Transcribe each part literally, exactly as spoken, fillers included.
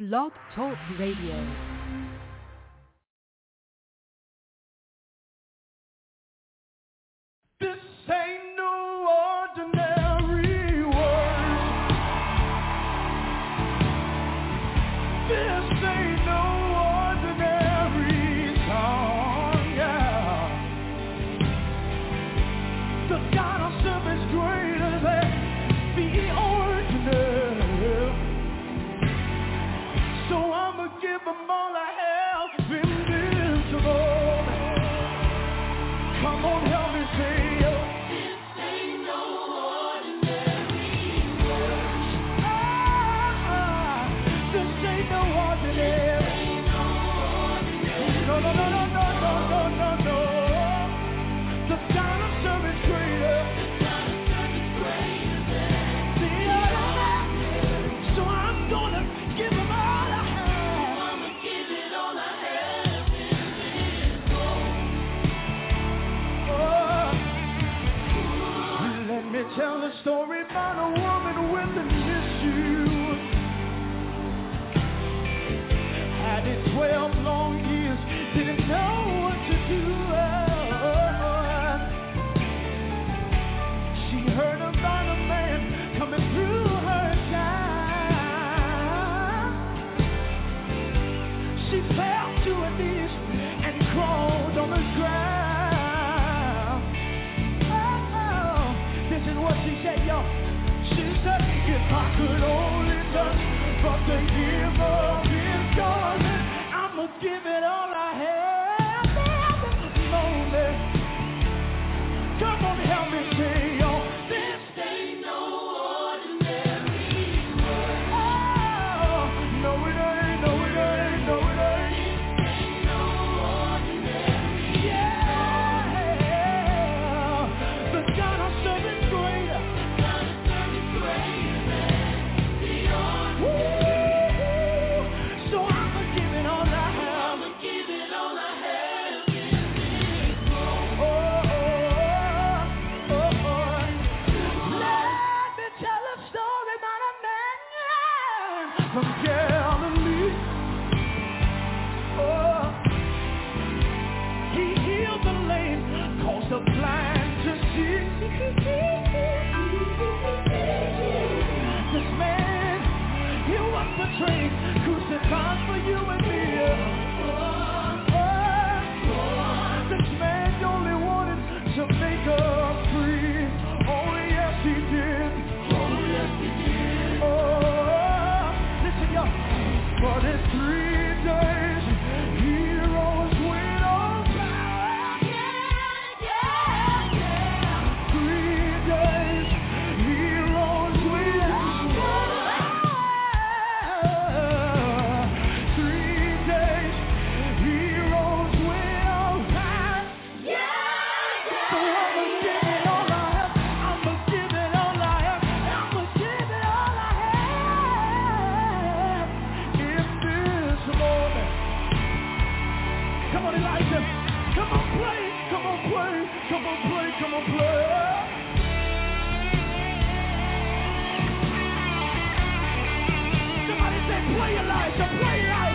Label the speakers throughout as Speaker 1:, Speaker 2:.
Speaker 1: Blog Talk Radio.
Speaker 2: This ain't no ordinary world. This ain't no ordinary song, yeah. The God I serve is greater than the ordinary. So I'ma give them all I have in this moment. Come on, help me say. No, no, no, no, no, no, no, no, no. The God of service greater. The God of service greater than the other. So I'm gonna give him all I have. I'ma give it all I have in this moment. Oh. Let me tell the story about a woman with an issue. Had it twelve long years, didn't know what to do. She heard about a man coming through her town. She fell to her knees and crawled on the ground. Oh, this is what she said, y'all. She said, if I could only touch but the hem of his garment, I'ma give it all I have in this moment. Come on, help me say, y'all. This ain't no ordinary world. Oh, no it ain't, no it ain't, no it ain't. This ain't no ordinary. Yeah, the God I serve is greater. The God I serve is greater than the ordinary. So I'ma give it all I have. I'ma give it all I have in this world. Oh, oh, oh, oh. Let me tell a story about a man from Galilee. Oh, he healed the lame, caused the blind to see. This man, he was betrayed, crucified for you and me. Oh, this man only wanted to make us free. Oh yes he did. Oh yes he did. Oh, listen y'all. But in three days he rose with all power. Yeah, yeah, yeah. Three days he rose with all power. Three days he rose with all power. Yeah, yeah. So I'ma give it all I have. I'ma give it all I have. I'ma give it all I have in this moment. Come on, Elijah. Come on, play. Come on, play. Come on, play. Come on, play. Somebody say, play Elijah. Play Elijah.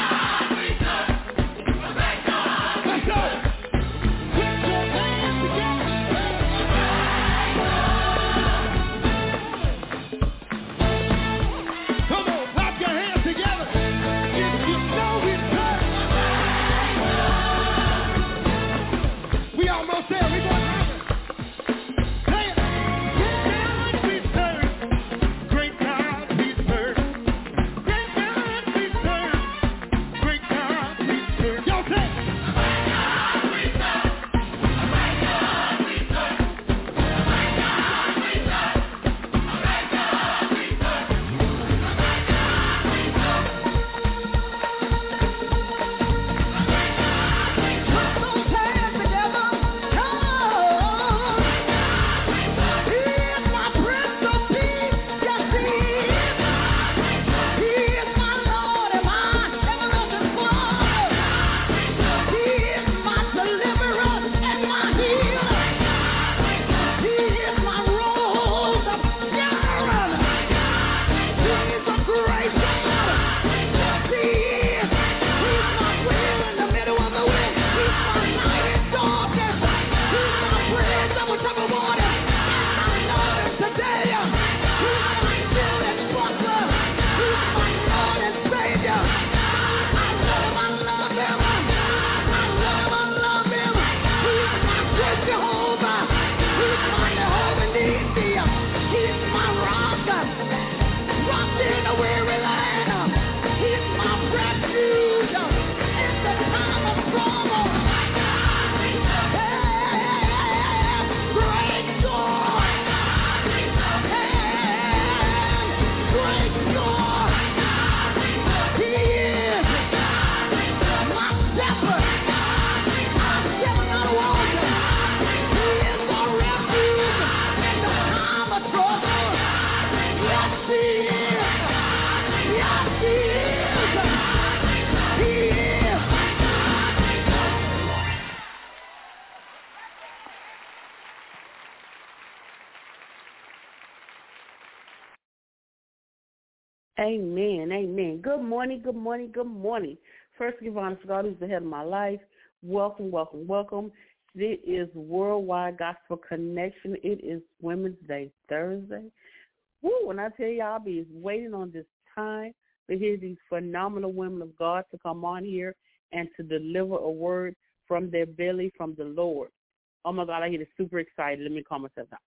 Speaker 3: Amen. Amen. Good morning. Good morning. Good morning. First, give honor to God, who's the head of my life. Welcome, welcome, welcome. This is Worldwide Gospel Connection. It is Women's Day Thursday. Woo, and I tell you, I'll be waiting on this time to hear these phenomenal women of God to come on here and to deliver a word from their belly from the Lord. Oh, my God, I get super excited. Let me calm myself down.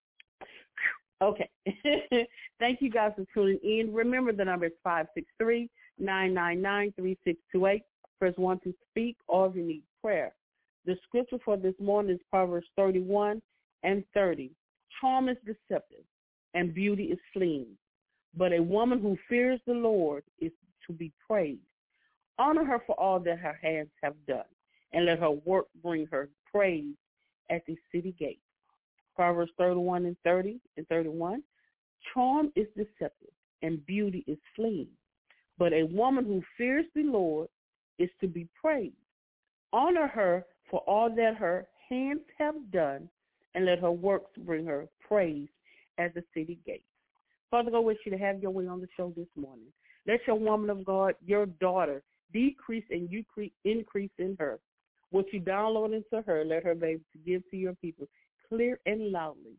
Speaker 3: Okay. Thank you guys for tuning in. Remember, the number is five six three, nine nine nine, three six two eight. Press one to speak, or if you need prayer. The scripture for this morning is Proverbs thirty-one and thirty. Charm is deceptive, and beauty is fleeting. But a woman who fears the Lord is to be praised. Honor her for all that her hands have done, and let her work bring her praise at the city gate. Proverbs thirty-one and thirty and thirty-one. Charm is deceptive, and beauty is fleeting. But a woman who fears the Lord is to be praised. Honor her for all that her hands have done, and let her works bring her praise at the city gate. Father God, I wish you to have your way on the show this morning. Let your woman of God, your daughter, decrease and you increase in her. What you download into her, let her be able to give to your people clear and loudly.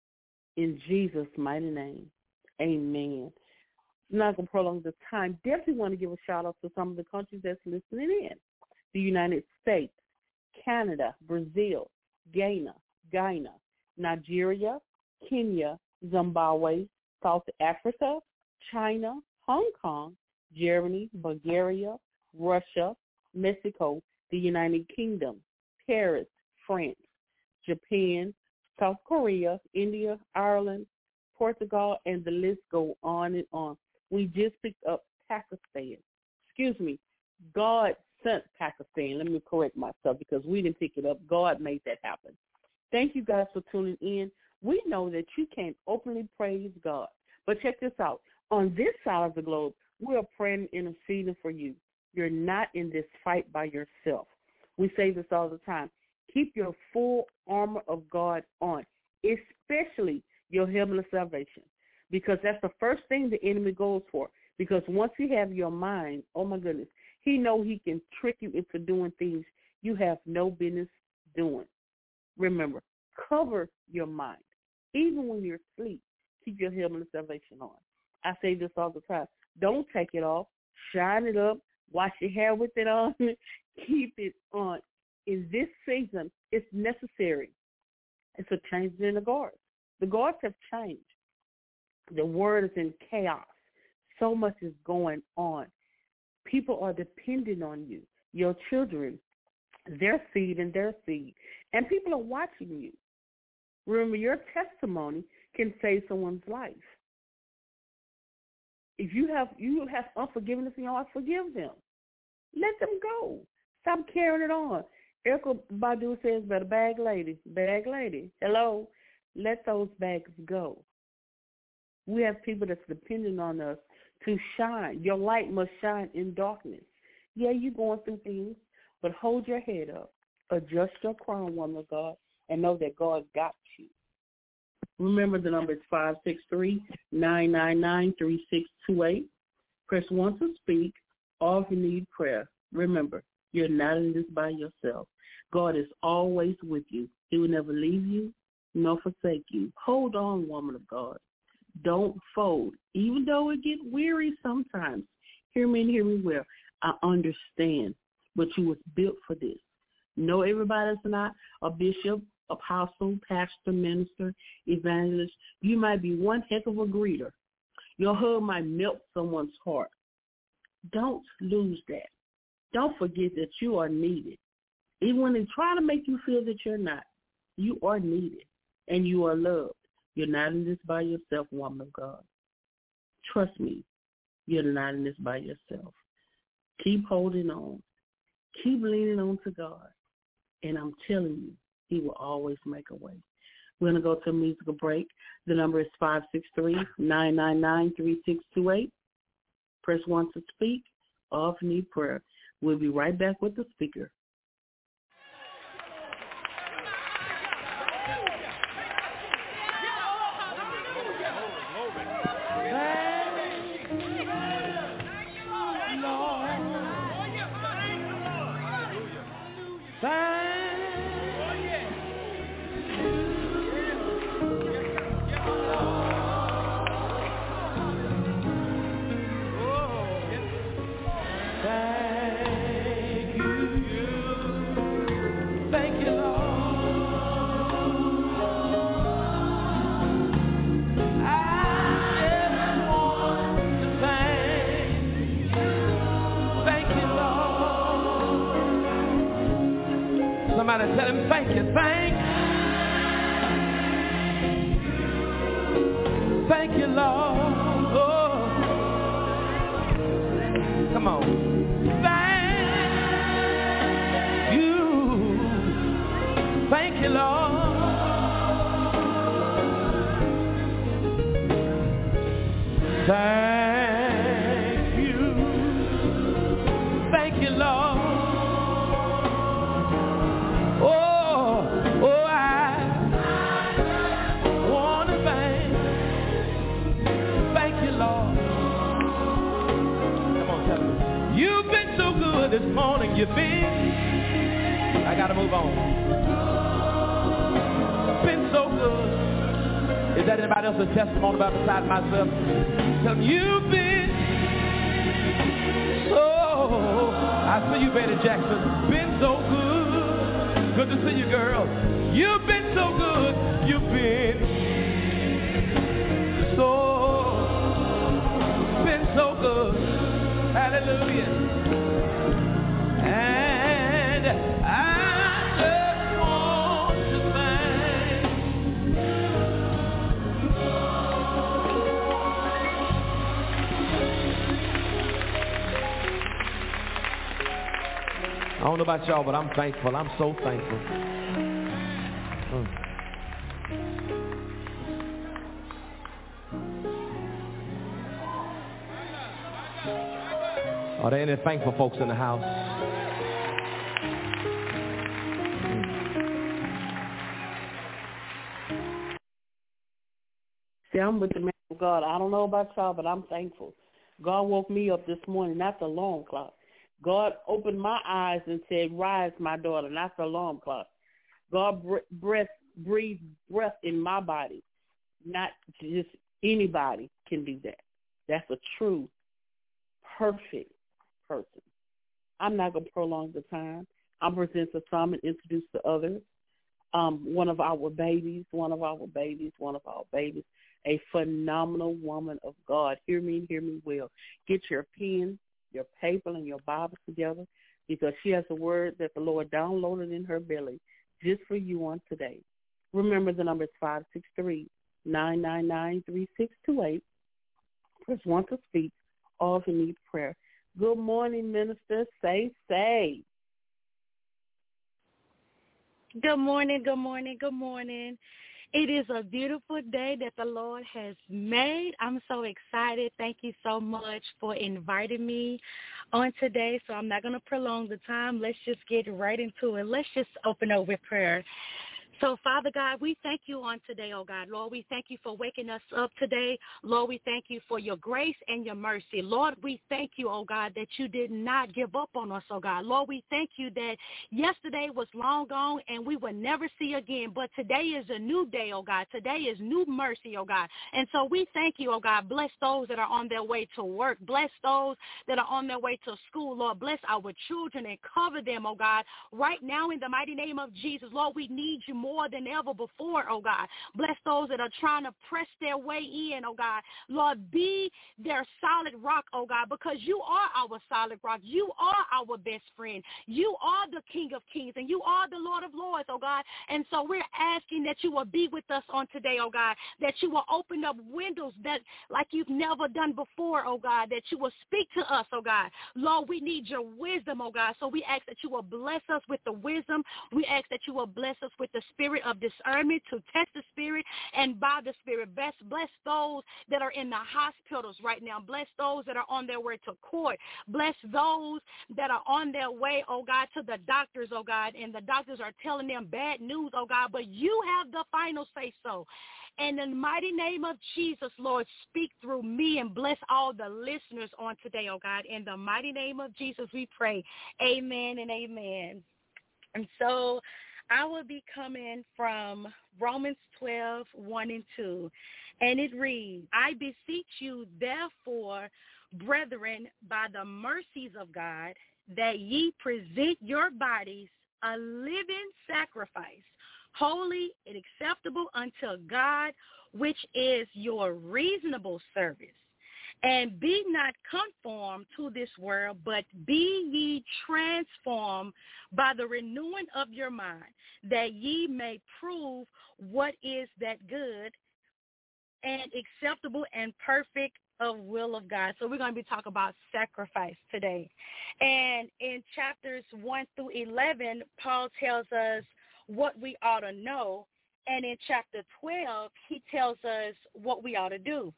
Speaker 3: In Jesus' mighty name, amen. I'm not going to prolong the time. Definitely want to give a shout-out to some of the countries that's listening in. The United States, Canada, Brazil, Ghana, Ghana, Nigeria, Kenya, Zimbabwe, South Africa, China, Hong Kong, Germany, Bulgaria, Russia, Mexico, the United Kingdom, Paris, France, Japan, South Korea, India, Ireland, Portugal, and the list go on and on. We just picked up Pakistan. Excuse me, God sent Pakistan. Let me correct myself because we didn't pick it up. God made that happen. Thank you guys for tuning in. We know that you can't openly praise God. But check this out. On this side of the globe, we are praying and interceding for you. You're not in this fight by yourself. We say this all the time. Keep your full armor of God on, especially your heavenly salvation, because that's the first thing the enemy goes for. Because once you have your mind, oh, my goodness, he knows he can trick you into doing things you have no business doing. Remember, cover your mind. Even when you're asleep, keep your heavenly salvation on. I say this all the time. Don't take it off. Shine it up. Wash your hair with it on. Keep it on. In this season, it's necessary. It's a change in the guards. The guards have changed. The word is in chaos. So much is going on. People are depending on you, your children, their seed and their seed. And people are watching you. Remember, your testimony can save someone's life. If you have you have unforgiveness in your heart, forgive them. Let them go. Stop carrying it on. Erykah Badu says, but a bag lady, bag lady, hello, let those bags go. We have people that's depending on us to shine. Your light must shine in darkness. Yeah, you're going through things, but hold your head up. Adjust your crown, woman of God, and know that God got you. Remember, the number is five six three, nine nine nine, three six two eight. Press one to speak, or if you need prayer. Remember, you're not in this by yourself. God is always with you. He will never leave you nor forsake you. Hold on, woman of God. Don't fold. Even though it gets weary sometimes, hear me and hear me well. I understand, but you was built for this. No, everybody's not a bishop, apostle, pastor, minister, evangelist. You might be one heck of a greeter. Your hug might melt someone's heart. Don't lose that. Don't forget that you are needed. Even when they try to make you feel that you're not, you are needed and you are loved. You're not in this by yourself, woman of God. Trust me, you're not in this by yourself. Keep holding on. Keep leaning on to God. And I'm telling you, he will always make a way. We're going to go to a musical break. The number is five six three, nine nine nine, three six two eight. Press one to speak, or if you need prayer. We'll be right back with the speaker.
Speaker 2: Thank Thank you. Thank you, Lord. I just want to thank you. Thank you, Lord. Somebody tell him thank you. Thank you. Thank you, Lord. Oh. Come on. Thank you. Thank you, Lord. Thank you. Thank you, Lord. Oh, oh, I want to thank. Thank you, Lord. Come on, tell me. You've been so good this morning. You've been. I gotta move on. Been so good. Is that anybody else's testimony about besides myself? Tell me you've been. Oh, I see you, Betty Jackson. Been so good. Good to see you, girl. You've been so good. You've been so, been so good. Hallelujah. And I just want to thank I don't know about y'all, but I'm thankful. I'm so thankful. Mm. Are there any thankful folks in the house? Mm.
Speaker 3: See, I'm with the man of God. I don't know about y'all, but I'm thankful. God woke me up this morning, not the alarm clock. God opened my eyes and said, rise, my daughter, not the alarm clock. God breath, breathed breath in my body. Not just anybody can do that. That's a true, perfect person. I'm not going to prolong the time. I'm present to some and introduce to others. Um, one of our babies, one of our babies, one of our babies, a phenomenal woman of God. Hear me, hear me well. Get your pen, your paper, and your Bible together, because she has a word that the Lord downloaded in her belly just for you on today. Remember, the number is five six three, nine nine nine, three six two eight. Press one to speak, or if you need prayer. Good morning, Minister. Say, say.
Speaker 1: Good morning, good morning, good morning. It is a beautiful day that the Lord has made. I'm so excited. Thank you so much for inviting me on today. So I'm not going to prolong the time. Let's just get right into it. Let's just open up with prayer. So, Father God, we thank you on today, oh God. Lord, we thank you for waking us up today. Lord, we thank you for your grace and your mercy. Lord, we thank you, oh God, that you did not give up on us, oh God. Lord, we thank you that yesterday was long gone and we will never see again. But today is a new day, oh God. Today is new mercy, oh God. And so we thank you, oh God. Bless those that are on their way to work. Bless those that are on their way to school. Lord, bless our children and cover them, oh God. Right now, in the mighty name of Jesus, Lord, we need you more than ever before, oh God. Bless those that are trying to press their way in, oh God. Lord, be their solid rock, oh God, because you are our solid rock. You are our best friend. You are the King of Kings, and you are the Lord of Lords, oh God. And so we're asking that you will be with us on today, oh God, that you will open up windows that like you've never done before, oh God, that you will speak to us, oh God. Lord, we need your wisdom, oh God, so we ask that you will bless us with the wisdom. We ask that you will bless us with the spirit of discernment to test the spirit and by the spirit. Bless, bless those that are in the hospitals right now. Bless those that are on their way to court. Bless those that are on their way, oh God, to the doctors, oh God, and the doctors are telling them bad news, oh God, but you have the final say so. And in the mighty name of Jesus, Lord, speak through me and bless all the listeners on today, oh God. In the mighty name of Jesus, we pray. Amen and amen. And so I will be coming from Romans twelve, one and two. And it reads, I beseech you, therefore, brethren, by the mercies of God, that ye present your bodies a living sacrifice, holy and acceptable unto God, which is your reasonable service. And be not conformed to this world, but be ye transformed by the renewing of your mind, that ye may prove what is that good and acceptable and perfect of will of God. So we're going to be talking about sacrifice today. And in chapters one through eleven, Paul tells us what we ought to know. And in chapter twelve, he tells us what we ought to do.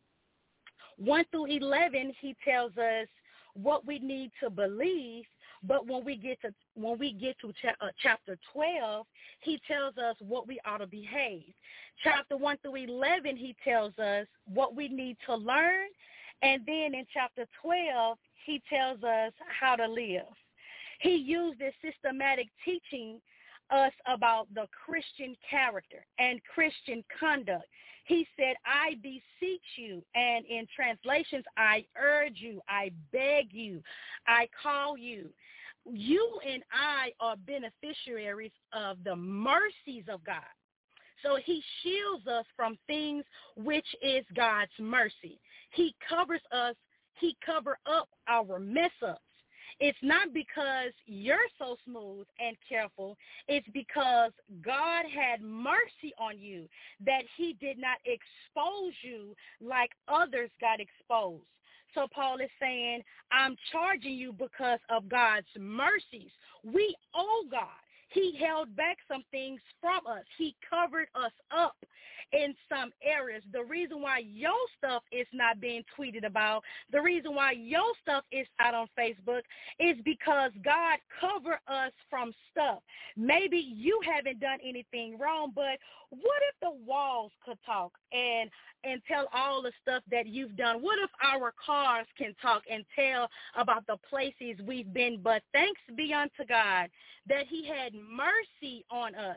Speaker 1: one through eleven, he tells us what we need to believe. But when we get to when we get to cha- uh, chapter twelve, he tells us what we ought to behave. Chapter one through eleven, he tells us what we need to learn. And then in chapter twelve, he tells us how to live. He used this systematic teaching us about the Christian character and Christian conduct. He said, I beseech you, and in translations, I urge you, I beg you, I call you. You and I are beneficiaries of the mercies of God. So he shields us from things which is God's mercy. He covers us, he covers up our mess-ups. It's not because you're so smooth and careful. It's because God had mercy on you, that he did not expose you like others got exposed. So Paul is saying, I'm charging you because of God's mercies. We owe God. He held back some things from us. He covered us up in some areas. The reason why your stuff is not being tweeted about, the reason why your stuff is not on Facebook is because God covered us from stuff. Maybe you haven't done anything wrong, but what if the walls could talk and and tell all the stuff that you've done? What if our cars can talk and tell about the places we've been? But thanks be unto God that he had mercy on us.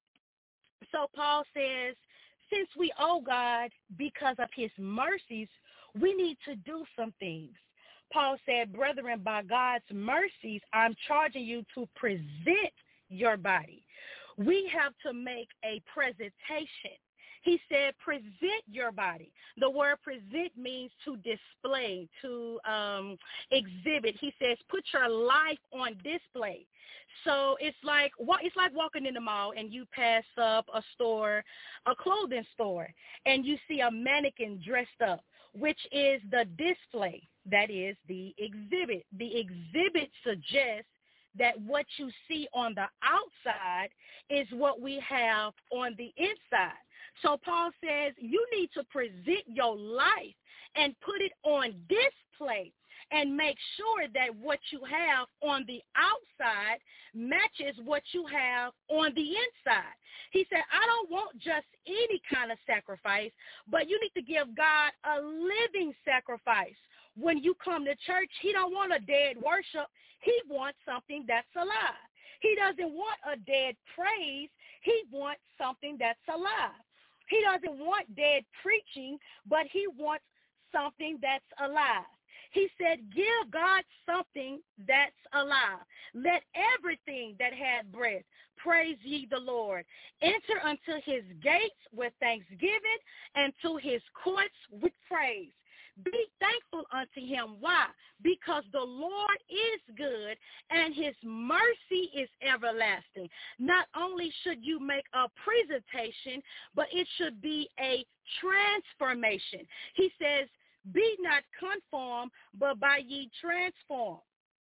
Speaker 1: So Paul says, since we owe God because of his mercies, we need to do some things. Paul said, brethren, by God's mercies, I'm charging you to present your body. We have to make a presentation. He said, present your body. The word present means to display, to um, exhibit. He says, put your life on display. So it's like it's like walking in the mall and you pass up a store, a clothing store, and you see a mannequin dressed up, which is the display. That is the exhibit. The exhibit suggests that what you see on the outside is what we have on the inside. So Paul says you need to present your life and put it on display and make sure that what you have on the outside matches what you have on the inside. He said, I don't want just any kind of sacrifice, but you need to give God a living sacrifice. When you come to church, he don't want a dead worship. He wants something that's alive. He doesn't want a dead praise. He wants something that's alive. He doesn't want dead preaching, but he wants something that's alive. He said, give God something that's alive. Let everything that hath breath praise ye the Lord. Enter unto his gates with thanksgiving and to his courts with praise. Be thankful unto him. Why? Because the Lord is good and his mercy is everlasting. Not only should you make a presentation, but it should be a transformation. He says, be not conformed, but by ye transformed.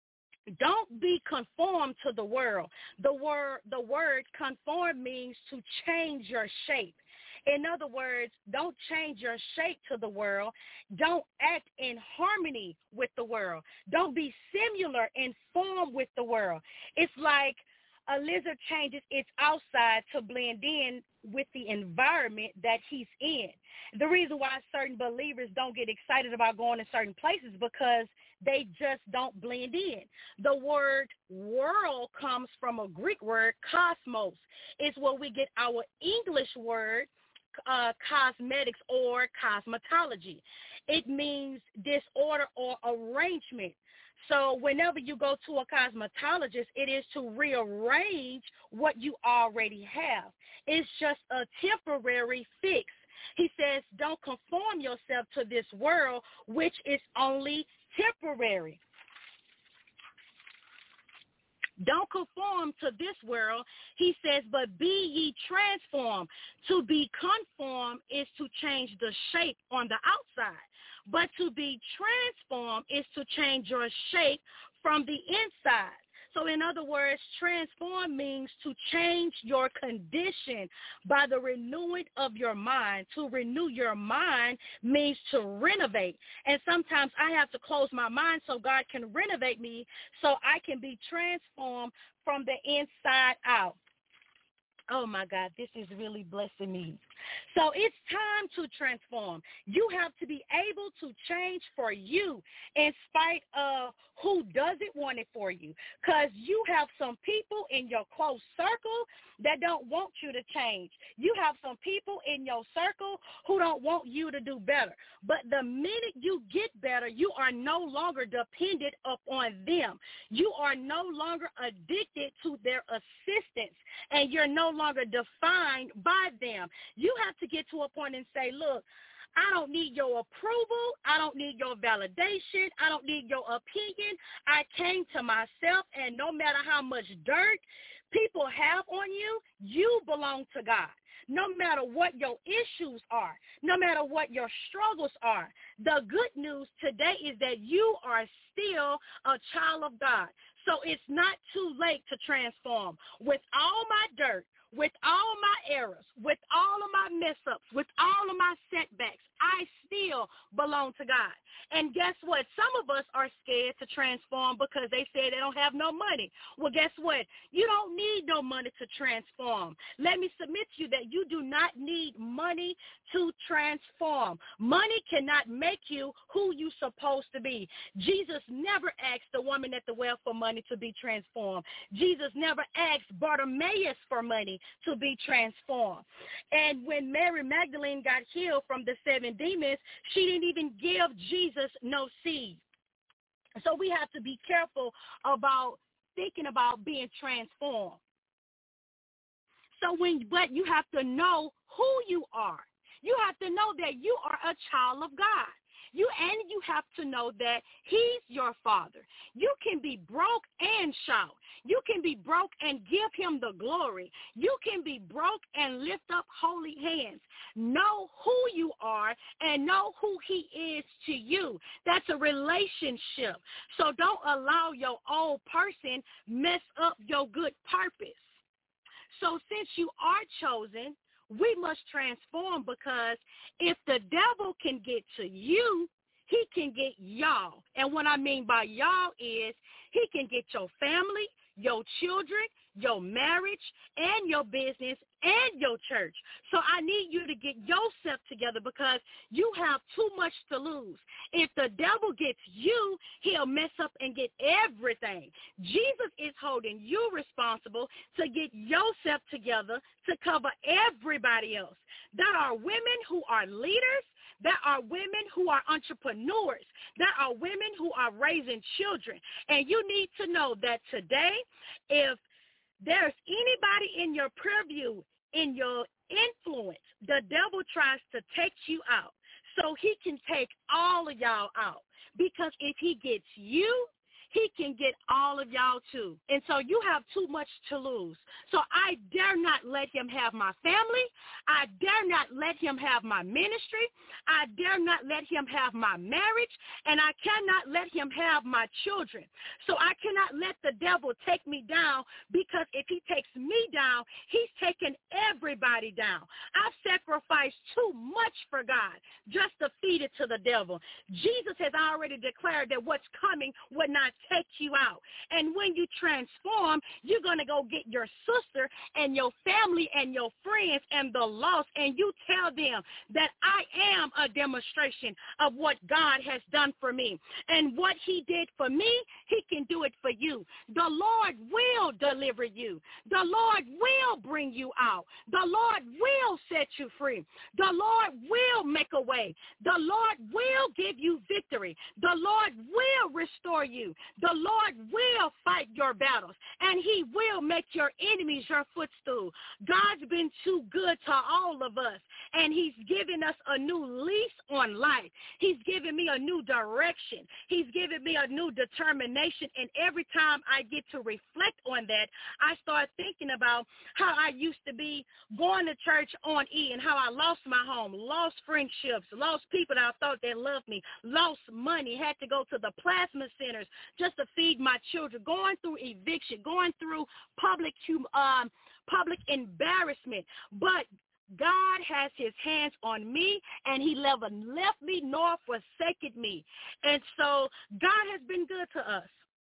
Speaker 1: Don't be conformed to the world. The word, the word conform means to change your shape. In other words, don't change your shape to the world. Don't act in harmony with the world. Don't be similar in form with the world. It's like a lizard changes its outside to blend in with the environment that he's in. The reason why certain believers don't get excited about going to certain places because they just don't blend in. The word world comes from a Greek word, cosmos. It's where we get our English word uh, cosmetics or cosmetology. It means disorder or arrangement. So whenever you go to a cosmetologist, it is to rearrange what you already have. It's just a temporary fix. He says, don't conform yourself to this world, which is only temporary. Don't conform to this world. He says, but be ye transformed. To be conformed is to change the shape on the outside. But to be transformed is to change your shape from the inside. So in other words, transform means to change your condition by the renewing of your mind. To renew your mind means to renovate. And sometimes I have to close my mind so God can renovate me so I can be transformed from the inside out. Oh, my God, this is really blessing me. So it's time to transform. You have to be able to change for you in spite of who doesn't want it for you, because you have some people in your close circle that don't want you to change. You have some people in your circle who don't want you to do better. But the minute you get better, you are no longer dependent upon them. You are no longer addicted to their assistance, and you're no longer defined by them. You have to get to a point and say, look, I don't need your approval. I don't need your validation. I don't need your opinion. I came to myself, and no matter how much dirt people have on you, you belong to God. No matter what your issues are, no matter what your struggles are, the good news today is that you are still a child of God. So it's not too late to transform. With all my dirt, with all my errors, with all of my mess-ups, with all of my setbacks, I still belong to God. And guess what? Some of us are scared to transform because they say they don't have no money. Well, guess what? You don't need no money to transform. Let me submit to you that you do not need money to transform. Money cannot make you who you're supposed to be. Jesus never asked the woman at the well for money to be transformed. Jesus never asked Bartimaeus for money to be transformed. And when Mary Magdalene got healed from the seven demons, she didn't even give Jesus no seed. So we have to be careful about thinking about being transformed. So when, but you have to know who you are. You have to know that you are a child of God. You and you have to know that he's your father. You can be broke and shout. You can be broke and give him the glory. You can be broke and lift up holy hands. Know who you are and know who he is to you. That's a relationship. So don't allow your old person mess up your good purpose. So since you are chosen, we must transform, because if the devil can get to you, he can get y'all. And what I mean by y'all is he can get your family, your children, your marriage, and your business, and your church. So I need you to get yourself together, because you have too much to lose. If the devil gets you, he'll mess up and get everything. Jesus is holding you responsible to get yourself together to cover everybody else. There are women who are leaders. There are women who are entrepreneurs. There are women who are raising children. And you need to know that today, if there's anybody in your purview, in your influence, the devil tries to take you out so he can take all of y'all out. Because if he gets you, he can get all of y'all too. And so you have too much to lose. So I dare not let him have my family. I dare not let him have my ministry. I dare not let him have my marriage. And I cannot let him have my children. So I cannot let the devil take me down, because if he takes me down, he's taking everybody down. I've sacrificed too much for God just to feed it to the devil. Jesus has already declared that what's coming would not take you out. And when you transform, you're going to go get your sister and your family and your friends and the lost, and you tell them that I am a demonstration of what God has done for me. And what he did for me, he can do it for you. The Lord will deliver you. The Lord will bring you out. The Lord will set you free. The Lord will make a way. The Lord will give you victory. The Lord will restore you. The Lord will fight your battles, and he will make your enemies your footstool. God's been too good to all of us, and he's given us a new lease on life. He's given me a new direction. He's given me a new determination, and every time I get to reflect on that, I start thinking about how I used to be going to church on E and how I lost my home, lost friendships, lost people that I thought that loved me, lost money, had to go to the plasma centers just to feed my children, going through eviction, going through public um, public embarrassment. But God has his hands on me, and he never left me nor forsaken me. And so God has been good to us.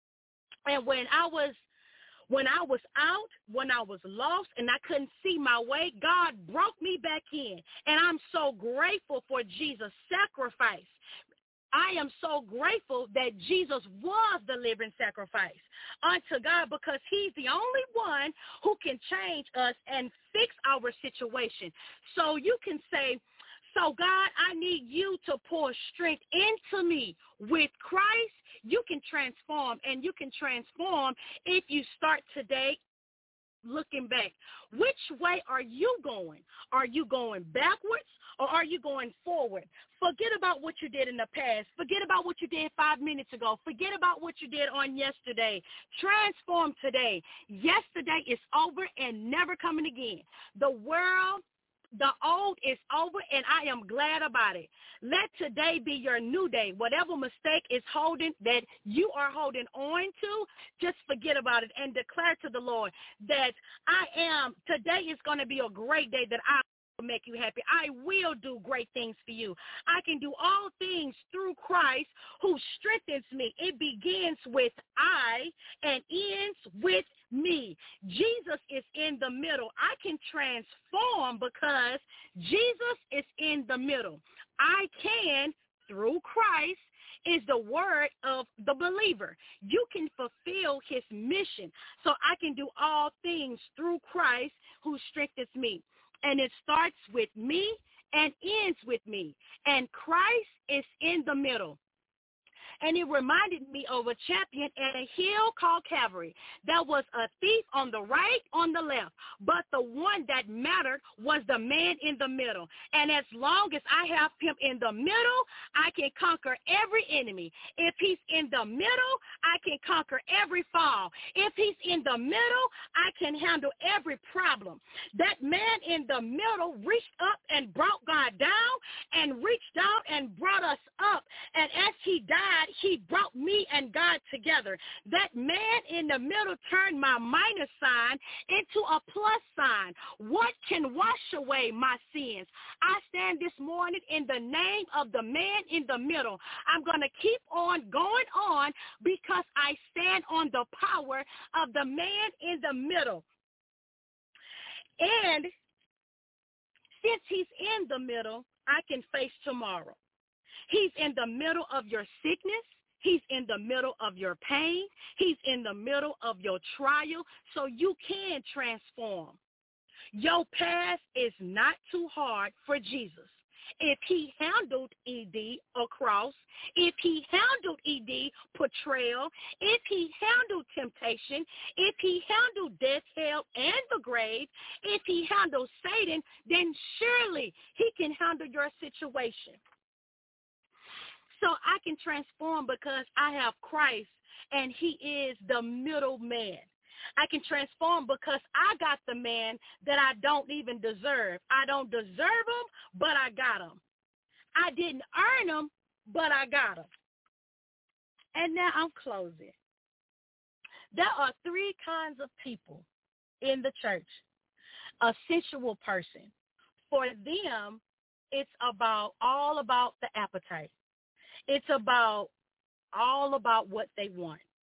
Speaker 1: And when I was When I was out, when I was lost, and I couldn't see my way, God brought me back in. And I'm so grateful for Jesus' sacrifice. I am so grateful that Jesus was the living sacrifice unto God, because he's the only one who can change us and fix our situation. So you can say, so God, I need you to pour strength into me. With Christ, you can transform, and you can transform if you start today looking back. Which way are you going? Are you going backwards, or are you going forward? Forget about what you did in the past. Forget about what you did five minutes ago. Forget about what you did on yesterday. Transform today. Yesterday is over and never coming again. The world, the old is over, and I am glad about it. Let today be your new day. Whatever mistake is holding that you are holding on to, just forget about it and declare to the Lord that I am, today is going to be a great day, that I will make you happy. I will do great things for you. I can do all things through Christ who strengthens me. It begins with I and ends with me. Jesus is in the middle. I can transform because Jesus is in the middle. I can, through Christ, is the word of the believer. You can fulfill his mission. So I can do all things through Christ who strengthens me. And it starts with me and ends with me. And Christ is in the middle. And it reminded me of a champion at a hill called Calvary. There was a thief on the right, on the left, but the one that mattered was the man in the middle. And as long as I have him in the middle, I can conquer every enemy. If he's in the middle, I can conquer every fall. If he's in the middle, I can handle every problem. That man in the middle reached up and brought God down, and reached down and brought us up. And as he died, he brought me and God together. That man in the middle turned my minus sign into a plus sign. What can wash away my sins? I stand this morning in the name of the man in the middle. I'm going to keep on going on because I stand on the power of the man in the middle. And since he's in the middle, I can face tomorrow. He's in the middle of your sickness. He's in the middle of your pain. He's in the middle of your trial, so you can transform. Your past is not too hard for Jesus. If he handled E D, a cross, if he handled E D, betrayal, if he handled temptation, if he handled death, hell, and the grave, if he handled Satan, then surely he can handle your situation. So I can transform because I have Christ, and he is the middle man. I can transform because I got the man that I don't even deserve. I don't deserve him, but I got him. I didn't earn him, but I got him. And now I'm closing. There are three kinds of people in the church. A sensual person. For them, it's about all about the appetite. It's about all about what they want.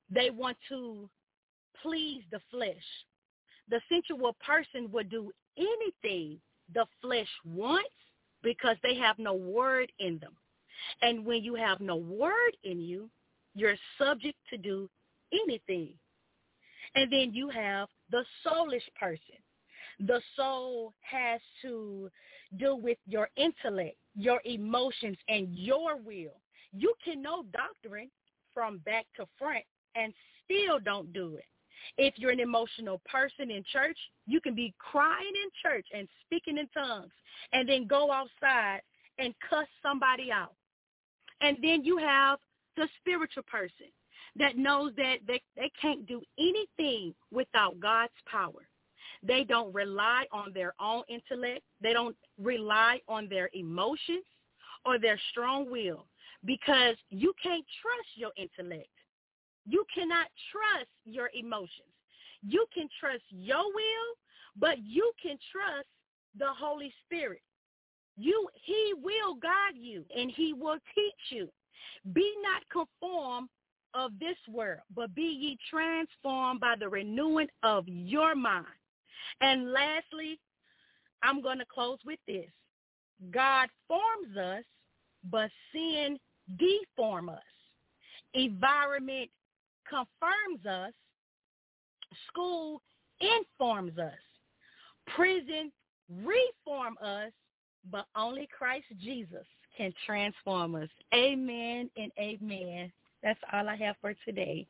Speaker 1: They want to please the flesh. The sensual person will do anything the flesh wants because they have no word in them. And when you have no word in you, you're subject to do anything. And then you have the soulish person. The soul has to do with your intellect, your emotions, and your will. You can know doctrine from back to front and still don't do it. If you're an emotional person in church, you can be crying in church and speaking in tongues and then go outside and cuss somebody out. And then you have the spiritual person that knows that they, they can't do anything without God's power. They don't rely on their own intellect. They don't rely on their emotions or their strong will, because you can't trust your intellect. You cannot trust your emotions. You can trust your will, but you can trust the Holy Spirit. You, he will guide you, and he will teach you. Be not conformed of this world, but be ye transformed by the renewing of your mind. And lastly, I'm going to close with this. God forms us, but sin deforms us. Environment confirms us. School informs us. Prison reform us, but only Christ Jesus can transform us. Amen and amen. That's all I have for today.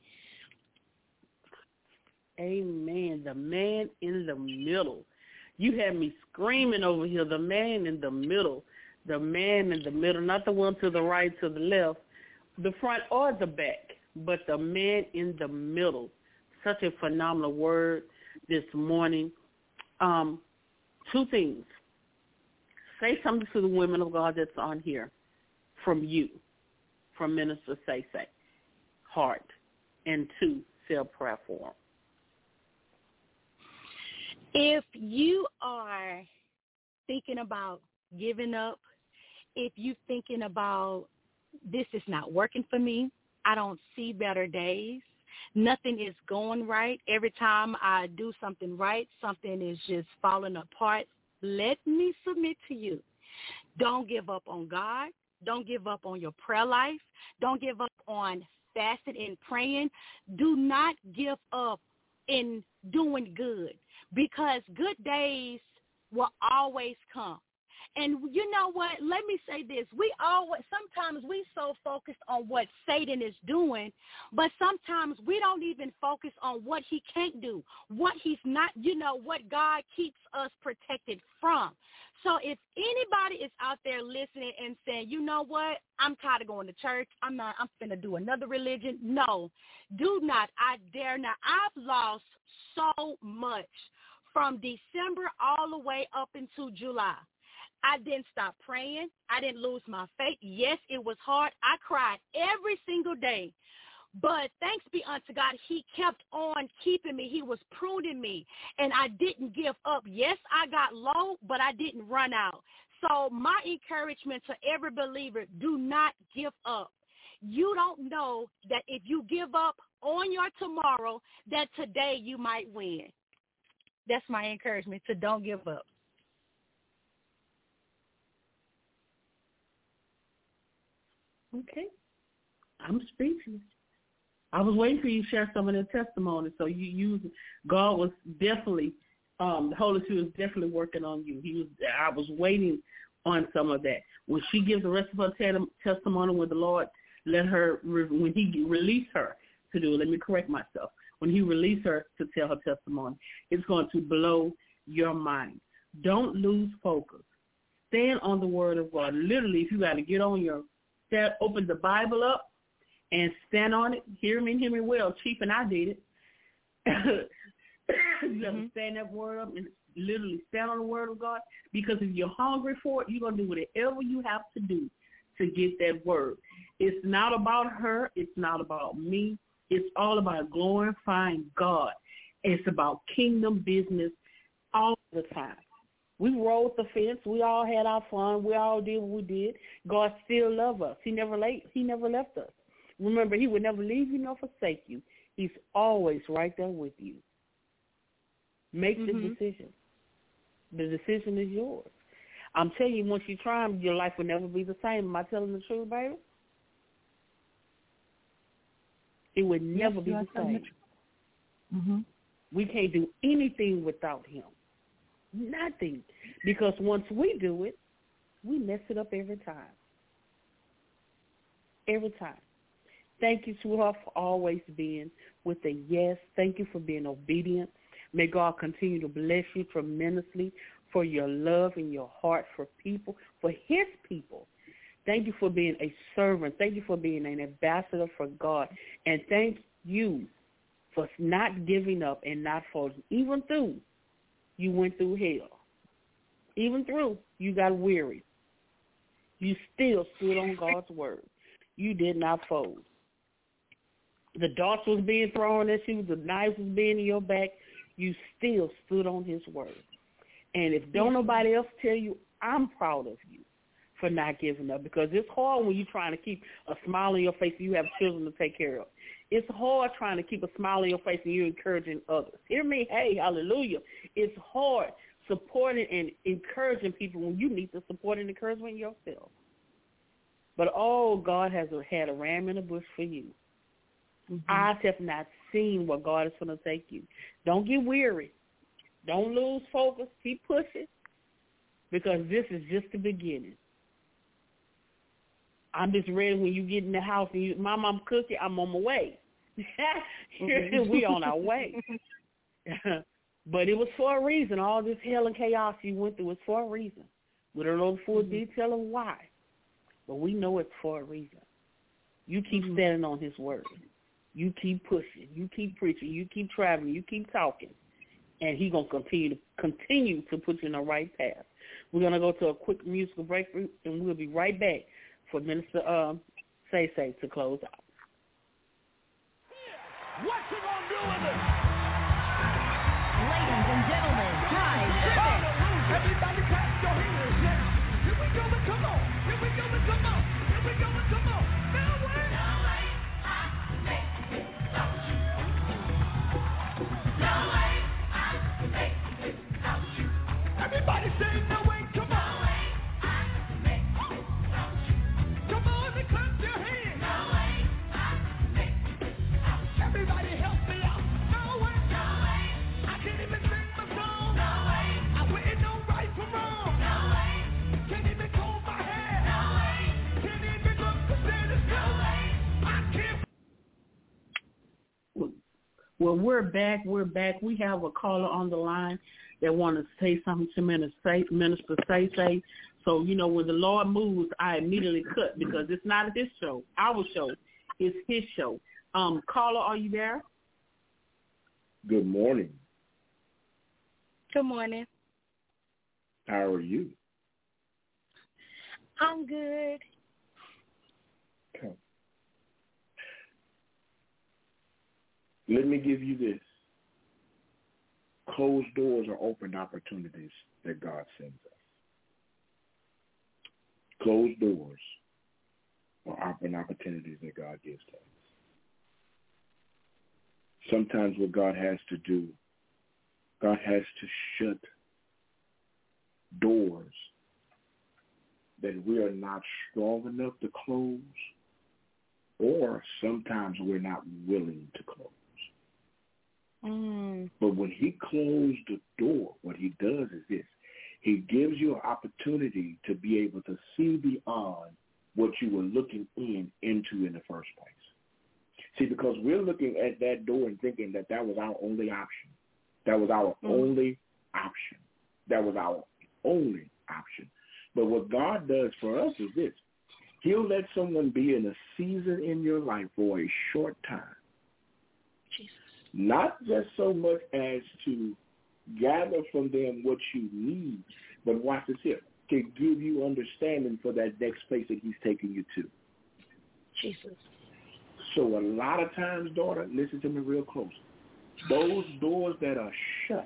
Speaker 3: Amen. The man in the middle. You had me screaming over here. The man in the middle. The man in the middle. Not the one to the right, to the left, the front or the back, but the man in the middle. Such a phenomenal word this morning. Um, two things. Say something to the women of God that's on here from you, from Minister Say Say, heart, and two, cell prayer form.
Speaker 1: If you are thinking about giving up, if you're thinking about this is not working for me, I don't see better days, nothing is going right, every time I do something right, something is just falling apart, let me submit to you. Don't give up on God. Don't give up on your prayer life. Don't give up on fasting and praying. Do not give up in doing good, because good days will always come. And you know what? Let me say this. We always, sometimes we so focused on what Satan is doing, but sometimes we don't even focus on what he can't do, what he's not, you know, what God keeps us protected from. So if anybody is out there listening and saying, you know what, I'm tired of going to church, I'm not, I'm going to do another religion. No, do not. I dare not. I've lost so much from December all the way up into July. I didn't stop praying. I didn't lose my faith. Yes, it was hard. I cried every single day. But thanks be unto God, he kept on keeping me. He was pruning me, and I didn't give up. Yes, I got low, but I didn't run out. So my encouragement to every believer, do not give up. You don't know that if you give up on your tomorrow, that today you might win. That's my encouragement, to don't give up.
Speaker 3: Okay. I'm speechless. I was waiting for you to share some of the testimony. So you use God was definitely, um, the Holy Spirit was definitely working on you. He was. I was waiting on some of that. When she gives the rest of her te- testimony, with the Lord let her, when he released her to do it, let me correct myself. When he released her to tell her testimony, it's going to blow your mind. Don't lose focus. Stand on the word of God. Literally, if you got to get on your, stand, open the Bible up and stand on it. Hear me and hear me well. Chief and I did it. You have to stand that word up and literally stand on the word of God, because if you're hungry for it, you're going to do whatever you have to do to get that word. It's not about her. It's not about me. It's all about glorifying God. It's about kingdom business all the time. We rode the fence. We all had our fun. We all did what we did. God still loves us. He never late. He never left us. Remember, he would never leave you nor forsake you. He's always right there with you. Make
Speaker 1: mm-hmm.
Speaker 3: the decision. The decision is yours. I'm telling you, once you try them, your life will never be the same. Am I telling the truth, baby? It would never
Speaker 1: yes,
Speaker 3: be the same.
Speaker 1: Mm-hmm.
Speaker 3: We can't do anything without him. Nothing. Because once we do it, we mess it up every time. Every time. Thank you, sweetheart, for always being with a yes. Thank you for being obedient. May God continue to bless you tremendously for your love and your heart for people, for his people. Thank you for being a servant. Thank you for being an ambassador for God. And thank you for not giving up and not folding. Even through you went through hell. Even through you got weary. You still stood on God's word. You did not fold. The darts was being thrown at you. The knives was being in your back. You still stood on his word. And if don't nobody else tell you, I'm proud of you for not giving up, because it's hard when you're trying to keep a smile on your face and you have children to take care of. It's hard trying to keep a smile on your face and you're encouraging others. Hear me? Hey, hallelujah. It's hard supporting and encouraging people when you need the support and encouragement yourself. But, oh, God has had a ram in the bush for you. Mm-hmm. Eyes have not seen what God is going to take you. Don't get weary. Don't lose focus. Keep pushing, because this is just the beginning. I'm just ready when you get in the house and you, Mom, I'm cooking, I'm on my way. Mm-hmm. We on our way. But it was for a reason. All this hell and chaos you went through was for a reason. We don't know the full mm-hmm. detail of why, but we know it's for a reason. You keep mm-hmm. standing on his word. You keep pushing. You keep preaching. You keep traveling. You keep talking. And he's going to continue to continue to put you in the right path. We're going to go to a quick musical break, and we'll be right back for Minister um, Say Say to close out.
Speaker 2: What you going to do with it?
Speaker 4: Ladies and gentlemen, time tripping.
Speaker 2: Everybody clap your hands now. Here we go and come on. Here we go and come on. Here we go and come on. Now wait. No way I make it without you. No way I make it without you. Everybody say no way, come on. No way I make it without you. Come on and clap your hands. No way I make it without you. Everybody help me out. No way. No way. I can't even sing my song. No way. I wouldn't know right from wrong. No way. Can't even comb my hair. No way. Can't even look to say this. No way. I can't.
Speaker 3: Well, we're back. We're back. We have a caller on the line that want to say something to Minister Say, Minister Say Say. So, you know, when the Lord moves, I immediately cut, because it's not his show, our show. It's his show. Um, caller, are you there?
Speaker 5: Good morning.
Speaker 1: Good morning.
Speaker 5: How are you?
Speaker 1: I'm good.
Speaker 5: Okay. Let me give you this. Closed doors are open opportunities that God sends us. Closed doors are open opportunities that God gives to us. Sometimes what God has to do, God has to shut doors that we are not strong enough to close, or sometimes we're not willing to close.
Speaker 1: Mm.
Speaker 5: But when he closed the door, what he does is this. He gives you an opportunity to be able to see beyond what you were looking in into in the first place. See, because we're looking at that door and thinking that that was our only option. That was our mm. only option. That was our only option. But what God does for us is this. He'll let someone be in a season in your life for a short time.
Speaker 1: Jesus.
Speaker 5: Not just so much as to gather from them what you need, but watch this here, to give you understanding for that next place that he's taking you to.
Speaker 1: Jesus.
Speaker 5: So a lot of times, daughter, listen to me real close. Those doors that are shut,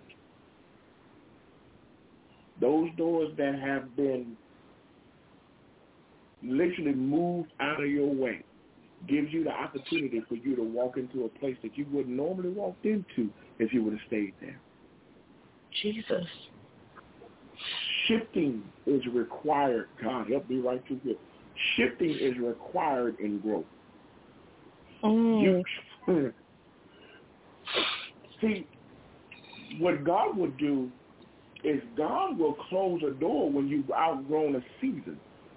Speaker 5: those doors that have been literally moved out of your way, gives you the opportunity for you to walk into a place that you wouldn't normally walk into if you would have stayed there.
Speaker 1: Jesus.
Speaker 5: Shifting is required. God, help me right through here. Shifting is required in growth.
Speaker 1: Mm.
Speaker 5: You, see, what God would do is God will close a door when you've outgrown a season.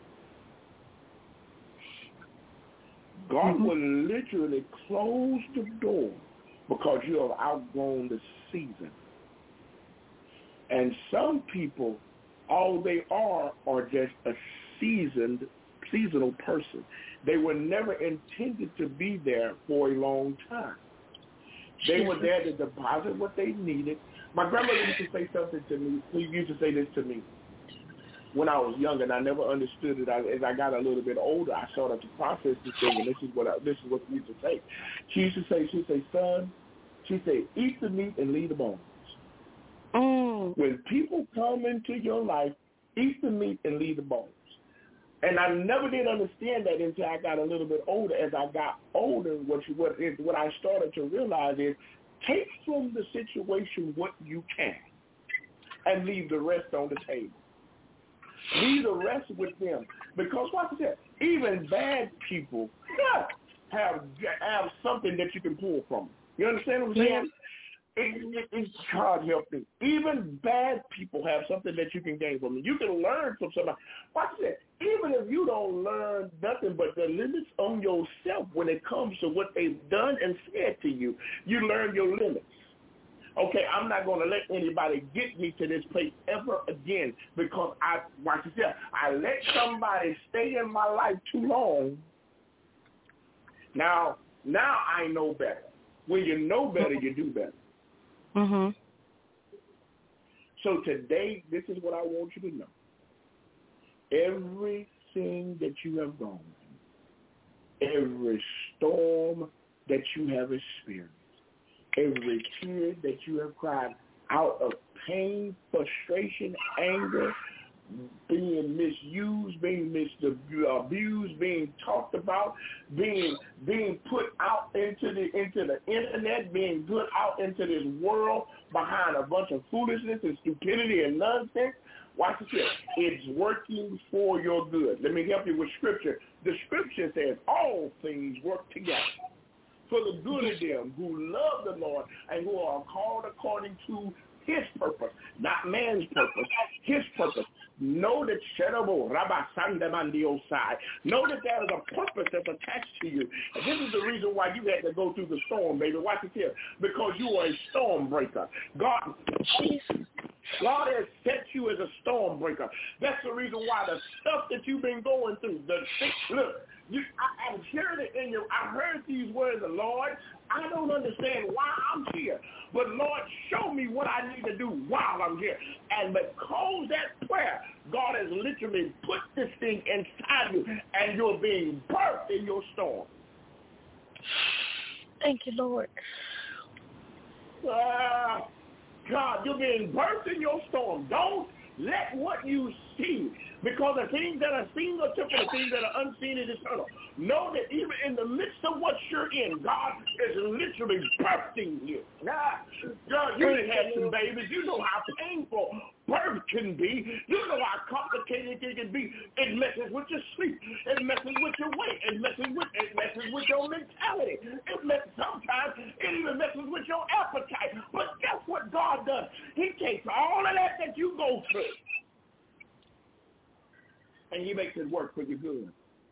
Speaker 5: God mm-hmm. will literally close the door because you have outgrown the season. And some people, all they are are just a seasoned, seasonal person. They were never intended to be there for a long time. They were there to deposit what they needed. My grandmother used to say something to me. She used to say this to me when I was young, and I never understood it. I, as I got a little bit older, I started to process this thing, and this is what I, this is what she used to say. She used to say, she would say, son, she said, eat the meat and leave the bones.
Speaker 1: Mm.
Speaker 5: When people come into your life, eat the meat and leave the bones. And I never did understand that until I got a little bit older. As I got older, what, you, what, is, what I started to realize is take from the situation what you can and leave the rest on the table. Leave the rest with them. Because, like I said, even bad people have, have something that you can pull from them. You understand what I'm saying?
Speaker 1: Yeah.
Speaker 5: It, it, it, God help me. Even bad people have something that you can gain from them. You can learn from somebody. Watch this. Even if you don't learn nothing but the limits on yourself when it comes to what they've done and said to you, you learn your limits. Okay, I'm not going to let anybody get me to this place ever again because I, watch this, I let somebody stay in my life too long. Now, now I know better. When you know better, you do better.
Speaker 1: Mm-hmm.
Speaker 5: So today, this is what I want you to know. Everything that you have gone through, every storm that you have experienced, every tear that you have cried out of pain, frustration, anger, being misused, being abused, being talked about, being being put out into the into the internet, being put out into this world behind a bunch of foolishness and stupidity and nonsense. Watch this here. It's working for your good. Let me help you with scripture. The scripture says all things work together for the good of them who love the Lord and who are called according to his purpose, not man's purpose, his purpose. Know that Sherabo, Rabba Sandamandiosai. Know that there is a purpose that's attached to you. And this is the reason why you had to go through the storm, baby. Watch it here. Because you are a storm breaker. God, God has set you as a storm breaker. That's the reason why the stuff that you've been going through, the look, you, I, I'm hearing it in you. I heard these words of Lord. I don't understand why I'm here. But, Lord, show me what I need to do while I'm here. And because that prayer, God has literally put this thing inside you, and you're being birthed in your storm.
Speaker 1: Thank you, Lord.
Speaker 5: Uh, God, you're being birthed in your storm. Don't let what you see, because the things that are seen are temporal, the things that are unseen is eternal. Know that even in the midst of what you're in, God is literally birthing you. Now, God, you done had some babies. You know how painful birth can be. You know how complicated it can be. It messes with your sleep. It messes with your weight. It messes with it messes with your mentality. It messes, sometimes it even messes with your appetite. But guess what God does? He takes all of that that you go through, and he makes it work for your good.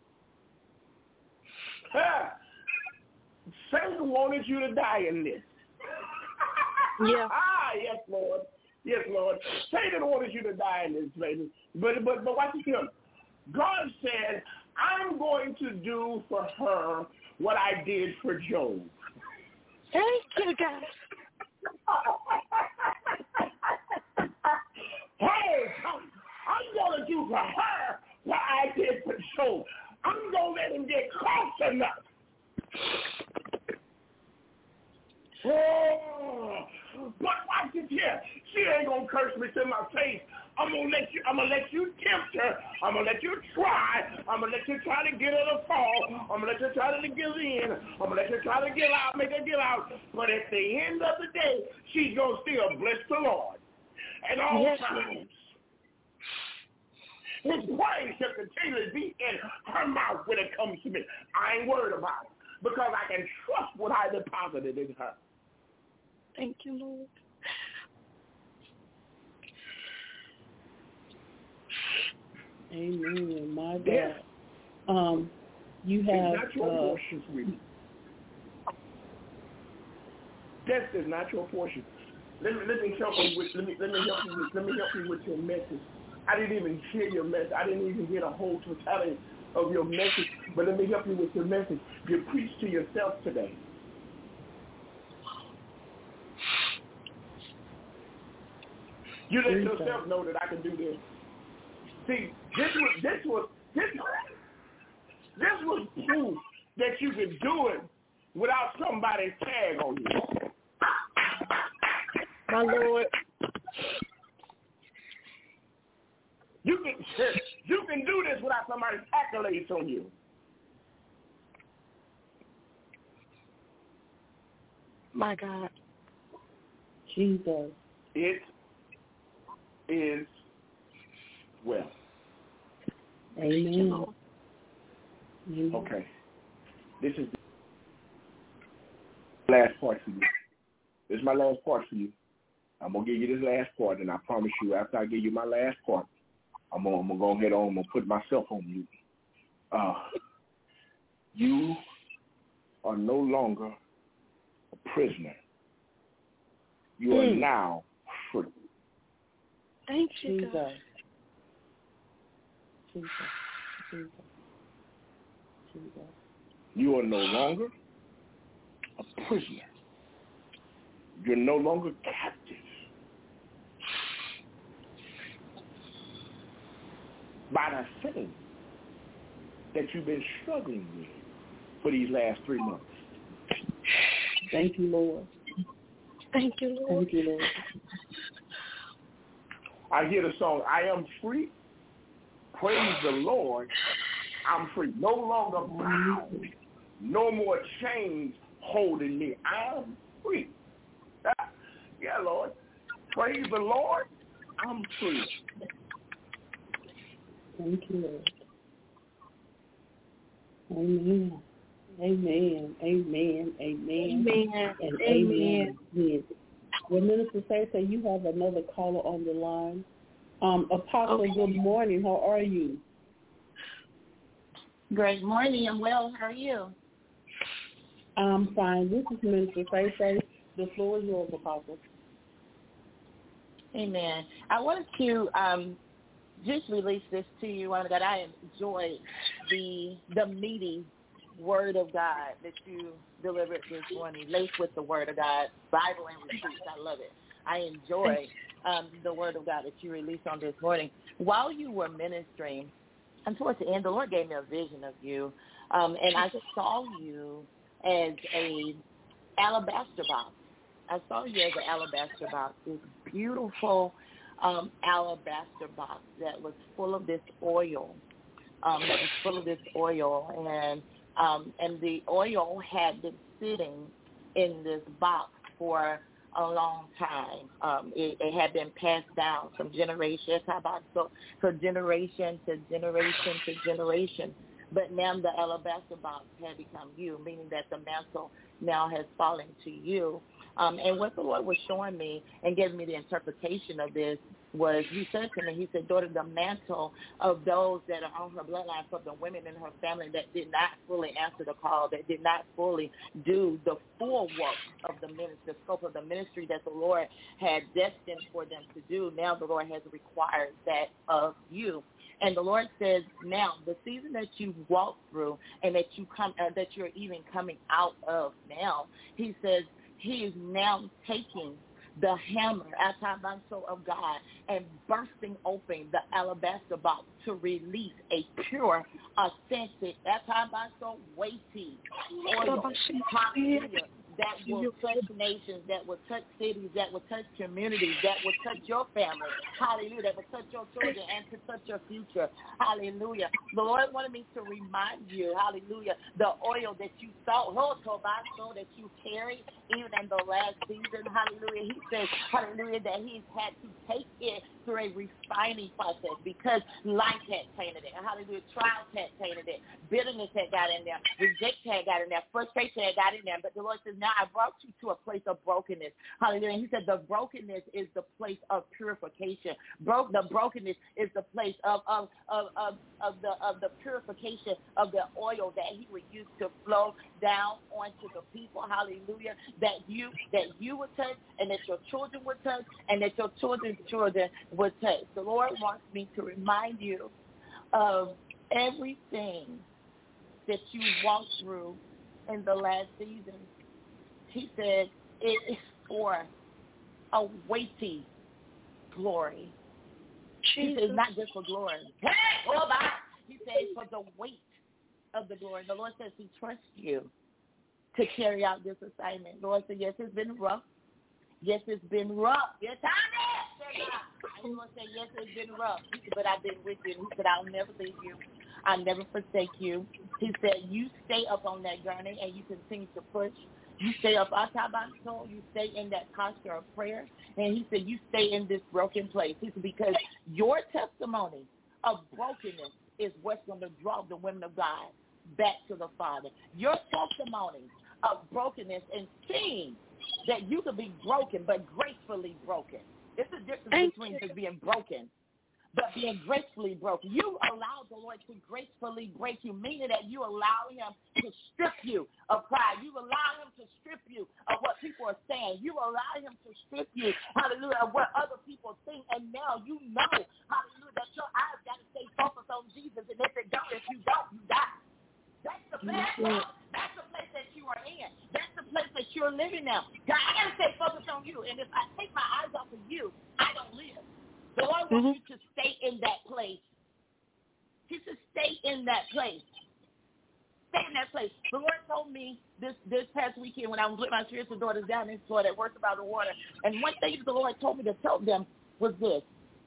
Speaker 5: Ah, Satan wanted you to die in this.
Speaker 1: Yeah.
Speaker 5: ah, yes, Lord. Yes, Lord. Satan wanted you to die in this, baby. But but but watch this here. God said, I'm going to do for her what I did for Job.
Speaker 1: Thank you, God.
Speaker 5: Hey, I'm, I'm going to do for her what I did for Job. I'm going to let him get close enough. Oh, but watch it here. She ain't going to curse me to my face. I'm gonna let you. I'm gonna let you tempt her. I'm gonna let you try. I'm gonna let you try to get her to fall. I'm gonna let you try to give in. I'm gonna let you try to give out, make her give out. But at the end of the day, she's gonna still bless the Lord at all
Speaker 1: yes,
Speaker 5: times. His praise shall continually be in her mouth when it comes to me. I ain't worried about it because I can trust what I deposited in her.
Speaker 1: Thank you, Lord.
Speaker 3: Amen. My God.
Speaker 5: Yes.
Speaker 3: Um, you have.
Speaker 5: It's not your
Speaker 3: uh,
Speaker 5: portion, sweetie. Death is not your portion. Let me let me help you with let me let me help you with let me help you with your message. I didn't even hear your message. I didn't even hear the whole totality of your message. But let me help you with your message. You preach to yourself today. You let yourself know that I can do this. See, this was this was this this was proof that you could do it without somebody's tag on you.
Speaker 1: My Lord.
Speaker 5: You can you can do this without somebody's accolades on you.
Speaker 1: My God.
Speaker 3: Jesus.
Speaker 5: It is well.
Speaker 3: Amen. Amen.
Speaker 5: Okay. This is the last part for you. This is my last part for you. I'm going to give you this last part, and I promise you, after I give you my last part, I'm going I'm to go ahead on, I'm going to put myself on mute. Uh, you are no longer a prisoner. You mm. are now free.
Speaker 1: Thank you,
Speaker 3: Jesus.
Speaker 1: God.
Speaker 3: Jesus. Jesus. Jesus.
Speaker 5: You are no longer a prisoner. You're no longer captive by the thing that you've been struggling with for these last three months.
Speaker 3: Thank you, Lord.
Speaker 1: Thank you, Lord.
Speaker 3: Thank you, Lord.
Speaker 5: I hear the song, I am free. Praise the Lord. I'm free. No longer bound. No more chains holding me. I'm free. Yeah, Lord. Praise the Lord. I'm free.
Speaker 3: Thank you, Lord. Amen. Amen. Amen. Amen.
Speaker 1: Amen.
Speaker 3: And
Speaker 1: amen.
Speaker 3: Amen. Well, Minister Say, you have another caller on the line. Um, Apostle,
Speaker 1: okay.
Speaker 3: Good morning. How are you?
Speaker 6: Great morning. I'm well. How are you?
Speaker 3: I'm fine. This is Minister Say. The floor is yours, Apostle.
Speaker 6: Amen. I wanted to um, just release this to you, one that I enjoyed the the meaty Word of God that you delivered this morning, laced with the Word of God, Bible and receipts. I love it. I enjoy um, the Word of God that you released on this morning. While you were ministering, and towards the end, the Lord gave me a vision of you, um, and I saw you as a alabaster box. I saw you as an alabaster box, this beautiful um, alabaster box that was full of this oil, um, that was full of this oil, and um, and the oil had been sitting in this box for a long time. Um, it, it had been passed down from generation so from generation to generation to generation. But now the alabaster box had become you, meaning that the mantle now has fallen to you. Um, and what the Lord was showing me and giving me the interpretation of this was, he said to me, he said, daughter, the mantle of those that are on her bloodline, for the women in her family that did not fully answer the call, that did not fully do the full work of the ministry, the scope of the ministry that the Lord had destined for them to do. Now the Lord has required that of you. And the Lord says, now the season that you've walked through and that you come, uh, that you're even coming out of now, he says he is now taking the hammer, atabanso of God, and bursting open the alabaster box to release a pure, authentic, atabanso weighty oil, hallelujah, that will touch nations, that will touch cities, that will touch communities, that will touch your family. Hallelujah. That will touch your children and to touch your future. Hallelujah. The Lord wanted me to remind you, hallelujah, the oil that you saw, Tobasso, that you carried even in the last season. Hallelujah. He says, hallelujah, that he's had to take it through a refining process because life had tainted it. Hallelujah. Trials had tainted it. Bitterness had got in there. Rejection had got in there. Frustration had got in there. But the Lord says, now I brought you to a place of brokenness. Hallelujah. And he said the brokenness is the place of purification. Bro- the brokenness is the place of, of, of, of, of, the, of the purification of the oil that he would use to flow down onto the people. Hallelujah. That you, that you would touch and that your children would touch and that your children's children would touch. The Lord wants me to remind you of everything that you walked through in the last season. He said it is for a weighty glory. Jesus. He says not just for glory. He says for the weight of the glory. The Lord says he trusts you to carry out this assignment. The Lord said, yes, it's been rough. Yes, it's been rough. Yes, I know. And the Lord said, yes, it's been rough. He said, but I've been with you. And he said, I'll never leave you. I'll never forsake you. He said, you stay up on that journey and you continue to push. You stay up atabanso. You stay in that posture of prayer. And he said, you stay in this broken place. He said, because your testimony of brokenness is what's going to draw the women of God back to the Father. Your testimony of brokenness and seeing that you could be broken but gracefully broken. It's a difference Thank between you. just being broken but being gracefully broken. You allow the Lord to gracefully break you, meaning that you allow him to strip you of pride. You allow him to strip you of what people are saying. You allow him to strip you, hallelujah, of what other people think. And now you know, hallelujah, that your eyes got to stay focused on Jesus. And if it don't, if you don't, you die. That's the place. That's the place that you are in. That's the place that you're living now. God, I got to stay focused on you. And if I take my eyes off of you, I don't live. The Lord wants mm-hmm. you to stay in that place. Just to stay in that place. Stay in that place. The Lord told me this, this past weekend when I was with my spiritual daughters down in Florida at Worship Out of Water. And one thing the Lord told me to tell them was this.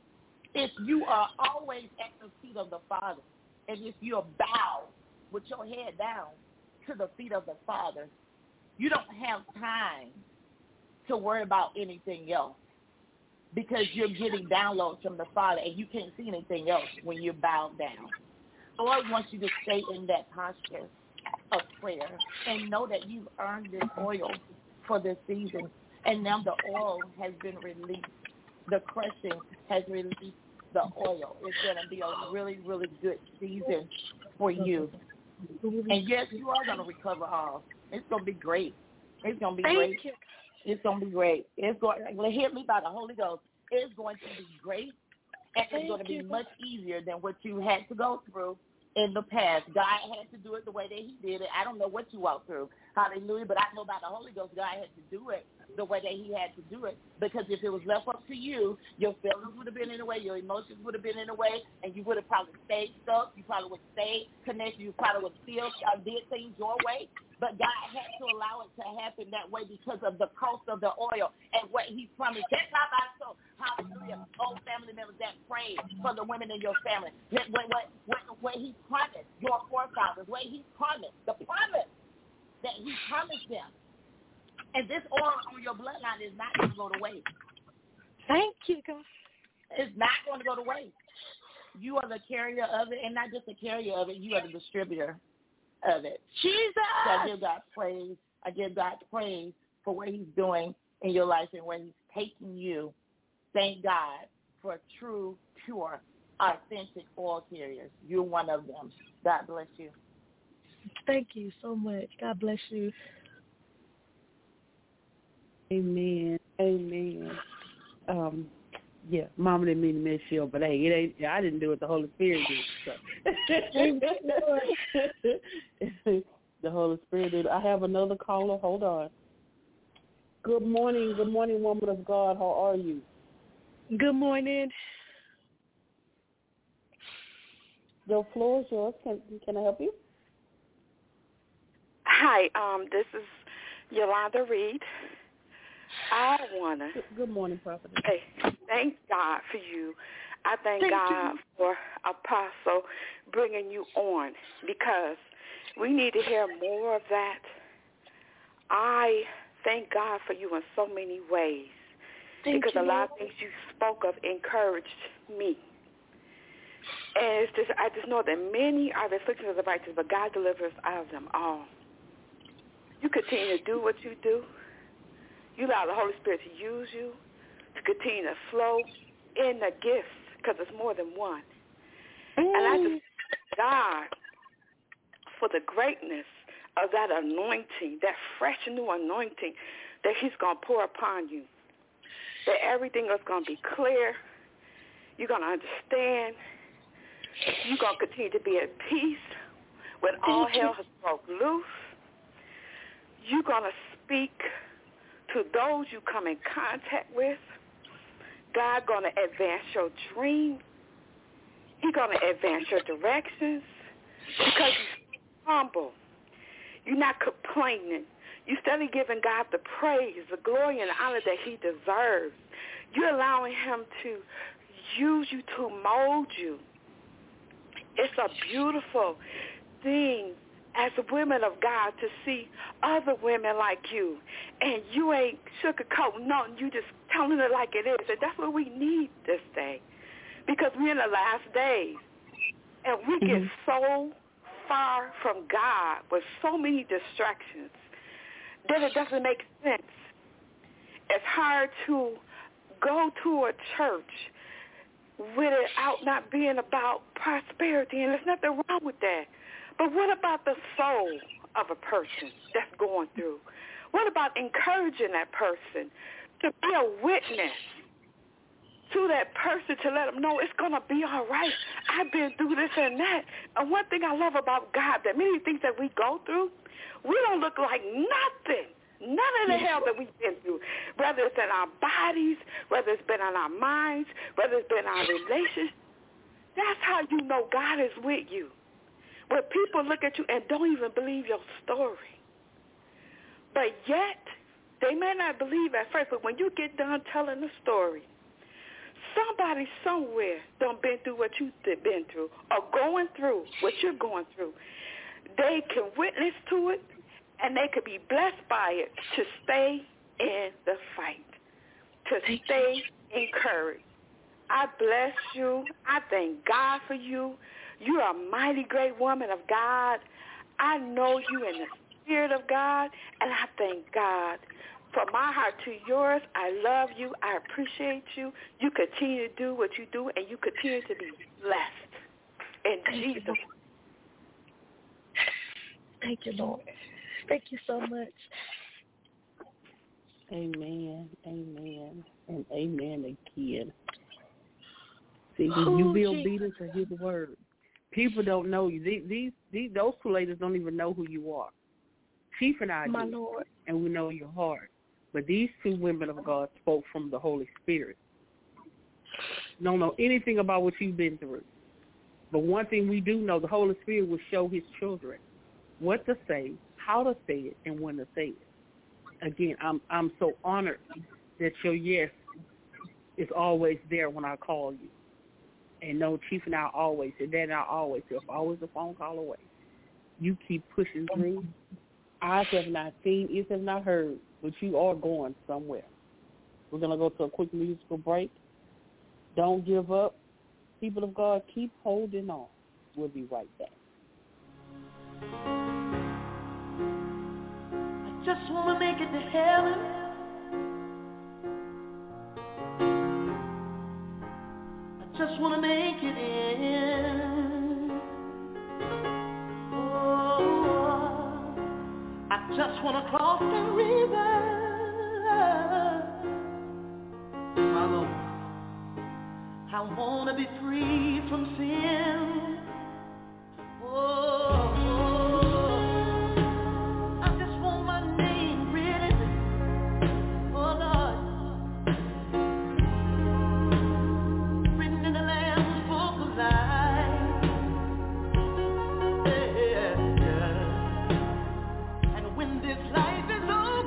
Speaker 6: If you are always at the feet of the Father, and if you're bowed with your head down to the feet of the Father, you don't have time to worry about anything else because you're getting downloads from the Father and you can't see anything else when you're bowed down. The Lord wants you to stay in that posture of prayer and know that you've earned this oil for this season, and now the oil has been released. The crushing has released the oil. It's going to be a really, really good season for you. And yes, you are going to recover all. It's going to be great. It's going to be
Speaker 1: Thank
Speaker 6: great.
Speaker 1: You.
Speaker 6: It's going to be great. It's going to hear me by the Holy Ghost. It's going to be great, and it's
Speaker 1: Thank
Speaker 6: going to be
Speaker 1: you.
Speaker 6: much easier than what you had to go through in the past. God had to do it the way that he did it. I don't know what you walked through. Hallelujah. But I know by the Holy Ghost, God had to do it the way that he had to do it. Because if it was left up to you, your feelings would have been in the way, your emotions would have been in the way, and you would have probably stayed stuck. You probably would stay connected. You probably would still uh, did things your way. But God had to allow it to happen that way because of the cost of the oil and what he promised. That's how I saw. Hallelujah. Old family members that prayed for the women in your family. What, what, what, what he promised, your forefathers, what he promised, the promise that he promised them. And this oil on your bloodline is not going to go to waste.
Speaker 1: Thank you, God.
Speaker 6: It's not going to go to waste. You are the carrier of it, and not just the carrier of it, you are the distributor of it.
Speaker 1: Jesus!
Speaker 6: So I give God praise. I give God praise for what he's doing in your life and where he's taking you. Thank God for true, pure, authentic oil carriers. You're one of them. God bless you.
Speaker 1: Thank you so much. God bless you.
Speaker 3: Amen. Amen. Um, yeah, Mama didn't mean to mess you up, but hey, it ain't. I didn't do it. The Holy Spirit did. So. The Holy Spirit did. I have another caller. Hold on. Good morning. Good morning, woman of God. How are you?
Speaker 1: Good morning.
Speaker 3: The floor is yours. Can Can I help you?
Speaker 7: Hi. Um, this is Yolanda Reed. I want to
Speaker 3: Good morning, Prophet.
Speaker 7: say thank God for you. I thank,
Speaker 3: Thank
Speaker 7: God
Speaker 3: you.
Speaker 7: for Apostle bringing you on because we need to hear more of that. I thank God for you in so many ways
Speaker 3: Thank
Speaker 7: because
Speaker 3: you,
Speaker 7: a lot
Speaker 3: Lord.
Speaker 7: of things you spoke of encouraged me. And it's just, I just know that many are the afflictions of the righteous, but God delivers out of them all. You continue to do what you do. You allow the Holy Spirit to use you to continue to flow in the gifts because it's more than one.
Speaker 3: Mm.
Speaker 7: And I just thank God for the greatness of that anointing, that fresh new anointing that he's going to pour upon you, that everything is going to be clear. You're going to understand. You're going to continue to be at peace when all hell has broke loose. You're going to speak to those you come in contact with. God going to advance your dream. He's going to advance your directions because you're humble. You're not complaining. You're steadily giving God the praise, the glory, and the honor that he deserves. You're allowing him to use you to mold you. It's a beautiful thing as women of God to see other women like you. And you ain't sugarcoating nothing. You just telling it like it is. And that's what we need this day. Because we're in the last days. And we
Speaker 3: Mm-hmm.
Speaker 7: get so far from God with so many distractions that it doesn't make sense. It's hard to go to a church without not being about prosperity, and there's nothing wrong with that. But what about the soul of a person that's going through? What about encouraging that person to be a witness to that person to let them know it's going to be all right? I've been through this and that. And one thing I love about God, that many things that we go through, we don't look like nothing. None of the hell that we've been through, whether it's in our bodies, whether it's been in our minds, whether it's been in our relationships. That's how you know God is with you. When people look at you and don't even believe your story. But yet, they may not believe at first, but when you get done telling the story, somebody somewhere done been through what you've been through or going through what you're going through. They can witness to it, and they could be blessed by it to stay in the fight, to stay encouraged. I bless you. I thank God for you. You're a mighty great woman of God. I know you in the Spirit of God, and I thank God. From my heart to yours, I love you. I appreciate you. You continue to do what you do, and you continue to be blessed. In
Speaker 1: Thank
Speaker 7: Jesus'
Speaker 1: you, Thank you, Lord. Thank you so much.
Speaker 3: Amen, amen, and amen again. See, when you be obedient to his word, people don't know you. These, these, these, those two ladies don't even know who you are. Chief and I
Speaker 1: My
Speaker 3: do,
Speaker 1: Lord.
Speaker 3: and we know your heart. But these two women of God spoke from the Holy Spirit. Don't know anything about what you've been through. But one thing we do know, the Holy Spirit will show his children what to say, how to say it, and when to say it. Again, I'm I'm so honored that your yes is always there when I call you. And no, Chief and I always, and Dad and I always, if always a phone call away, you keep pushing through. Eyes have not seen, ears have not heard, but you are going somewhere. We're going to go to a quick musical break. Don't give up. People of God, keep holding on. We'll be right back.
Speaker 2: I just want to make it to heaven. I just want to make it in. Oh, I just want to cross the river. My Lord, I want to be free from sin. Oh, I just want my name written, oh Lord, written in the Lamb's Book of Life. Yeah, yeah. And when this life is over,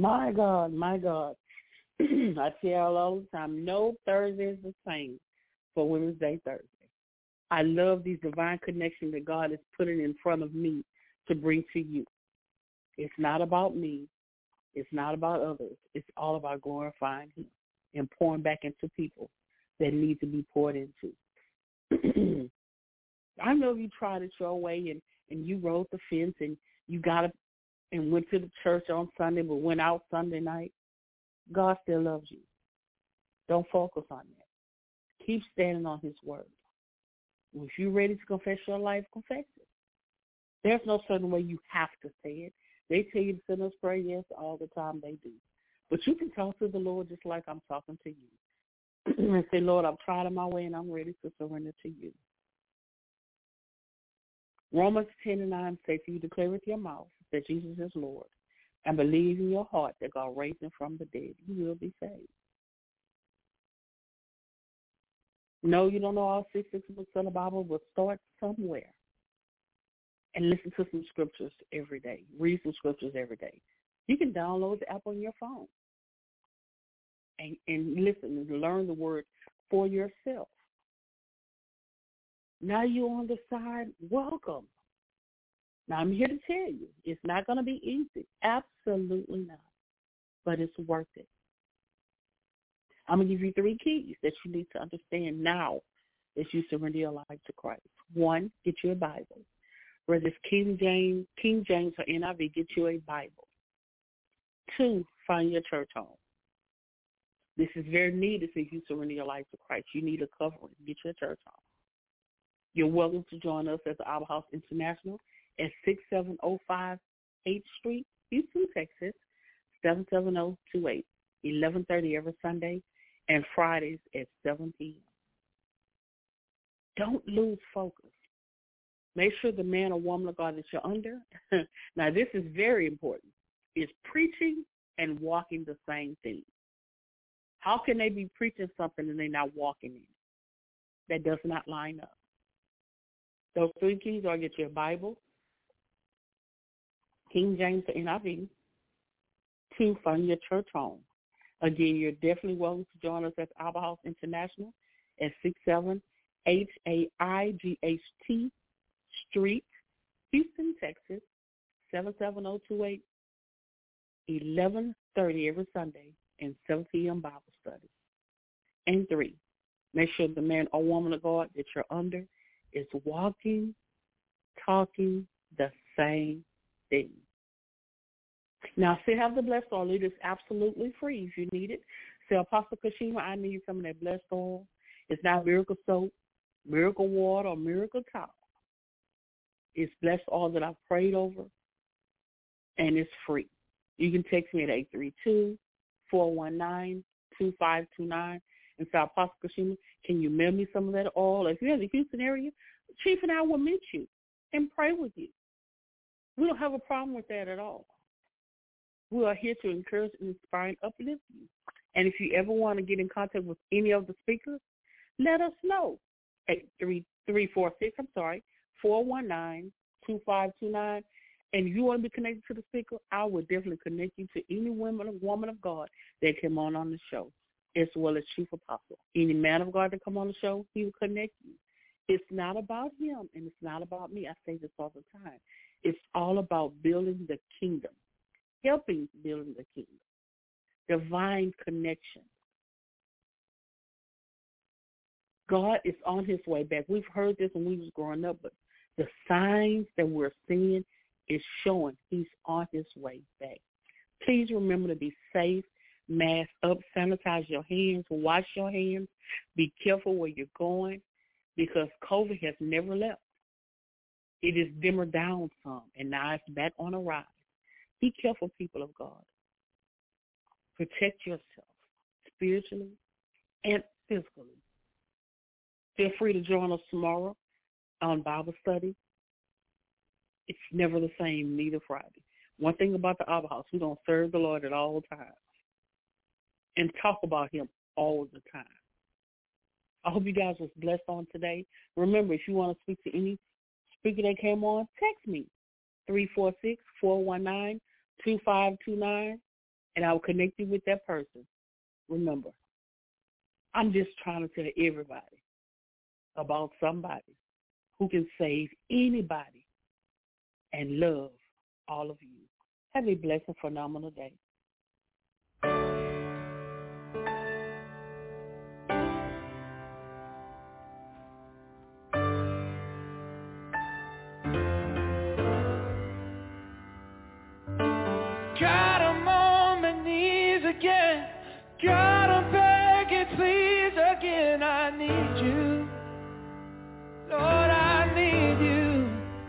Speaker 3: My God, my God. I tell all the time, no Thursday is the same for Women's Day Thursday. I love these divine connections that God is putting in front of me to bring to you. It's not about me. It's not about others. It's all about glorifying Him and pouring back into people that need to be poured into. I know you tried it your way and, and you rode the fence and you got up and went to the church on Sunday but went out Sunday night. God still loves you. Don't focus on that. Keep standing on His word. If you're ready to confess your life, confess it. There's no certain way you have to say it. They tell you to send us prayer, yes, all the time they do. But you can talk to the Lord just like I'm talking to you. And say, Lord, I've tried in my way and I'm ready to surrender to you. Romans ten and nine says, if you declare with your mouth that Jesus is Lord and believe in your heart that God raised Him from the dead, you will be saved. No, you don't know all six, six books of the Bible, but start somewhere and listen to some scriptures every day. Read some scriptures every day. You can download the app on your phone and, and listen and learn the word for yourself. Now you're on the side, welcome. Now I'm here to tell you, it's not going to be easy. Absolutely not. But it's worth it. I'm going to give you three keys that you need to understand now as you surrender your life to Christ. One, get you a Bible. Whether it's King James, King James or N I V, get you a Bible. Two, find your church home. This is very needed if you surrender your life to Christ. You need a covering. Get your church home. You're welcome to join us at the Our House International at six seven zero five eighth Street, Houston, Texas, seven seven zero two eight, eleven thirty every Sunday, and Fridays at seven p.m. Don't lose focus. Make sure the man or woman of God that you're under, now this is very important, is preaching and walking the same thing. How can they be preaching something and they're not walking in it? That does not line up. Those three keys are get your Bible, King James or N I V. Two, find your church home. Again, you're definitely welcome to join us at Our House International at six seven H A I G H T Street, Houston, Texas, seven seven zero two eight, eleven thirty every Sunday, and seven p.m. Bible study. And three, make sure the man or woman of God that you're under is walking, talking the same thing. Now, still have the blessed oil. It is absolutely free if you need it. Say, Apostle Kashima, I need some of that blessed oil. It's not miracle soap, miracle water, or miracle towel. It's blessed oil that I've prayed over, and it's free. You can text me at eight three two, four one nine, two five two nine and say, Apostle Kashima, can you mail me some of that oil? If you're in the Houston area, Chief and I will meet you and pray with you. We don't have a problem with that at all. We are here to encourage, inspire, and uplift you. And if you ever want to get in contact with any of the speakers, let us know. eight three three four six, I'm sorry, four one nine, two five two nine. And if you want to be connected to the speaker, I will definitely connect you to any woman or woman of God that came on on the show, as well as Chief Apostle. Any man of God that come on the show, he will connect you. It's not about him, and it's not about me. I say this all the time. It's all about building the kingdom, helping building the kingdom, divine connection. God is on his way back. We've heard this when we was growing up, but the signs that we're seeing is showing he's on his way back. Please remember to be safe, mask up, sanitize your hands, wash your hands, be careful where you're going, because COVID has never left. It is dimmered down some, and now it's back on a rise. Be careful, people of God. Protect yourself spiritually and physically. Feel free to join us tomorrow on Bible study. It's never the same, neither Friday. One thing about the Our House, we don't serve the Lord at all times and talk about him all the time. I hope you guys was blessed on today. Remember, if you want to speak to any speaker that came on, text me, three four six, four one nine, two five two nine. and I will connect you with that person. Remember, I'm just trying to tell everybody about somebody who can save anybody and love all of you. Have a blessed and phenomenal day.
Speaker 2: God, I'm on my knees again. God, I'm begging, please again. I need you. Lord, I need you.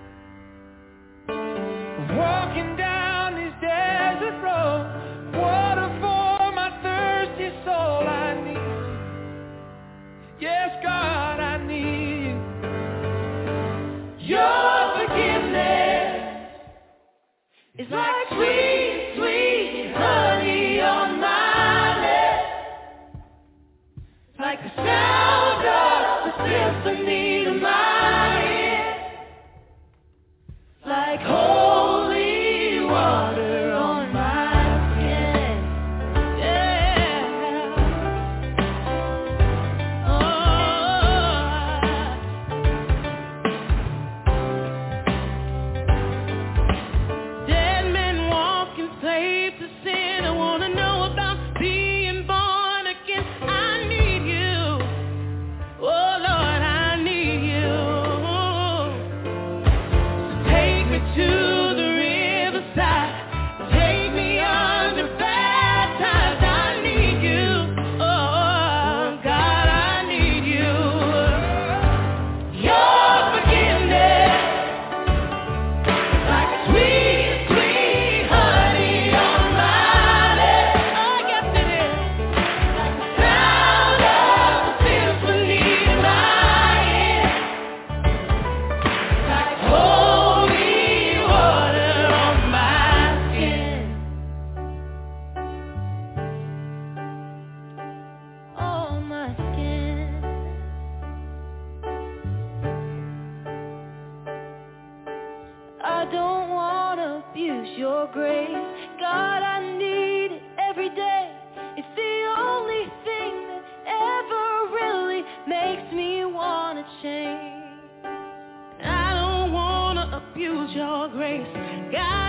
Speaker 2: Walking down this desert road, water for my thirsty soul. I need you. Yes, God, I need you. Your forgiveness is like sweet, sweet honey on my lips, like the sound of the symphony to my ear, like holy water on my skin. Yeah. Oh. Dead men walking, slave to sin. I wanna know about being born again. I need you. Oh Lord, I need you. So take me to the riverside. Take me under baptized. I need you. Oh God, I need you. Your forgiveness is like sweet, sweet honey on my lips. Oh, yes it is. Like the sound of a symphony in my ear, like holy water on my skin. On my skin. I don't wanna abuse your grace. God, I need it every day. It's the only thing that ever really makes me wanna change. I don't wanna abuse your grace. God,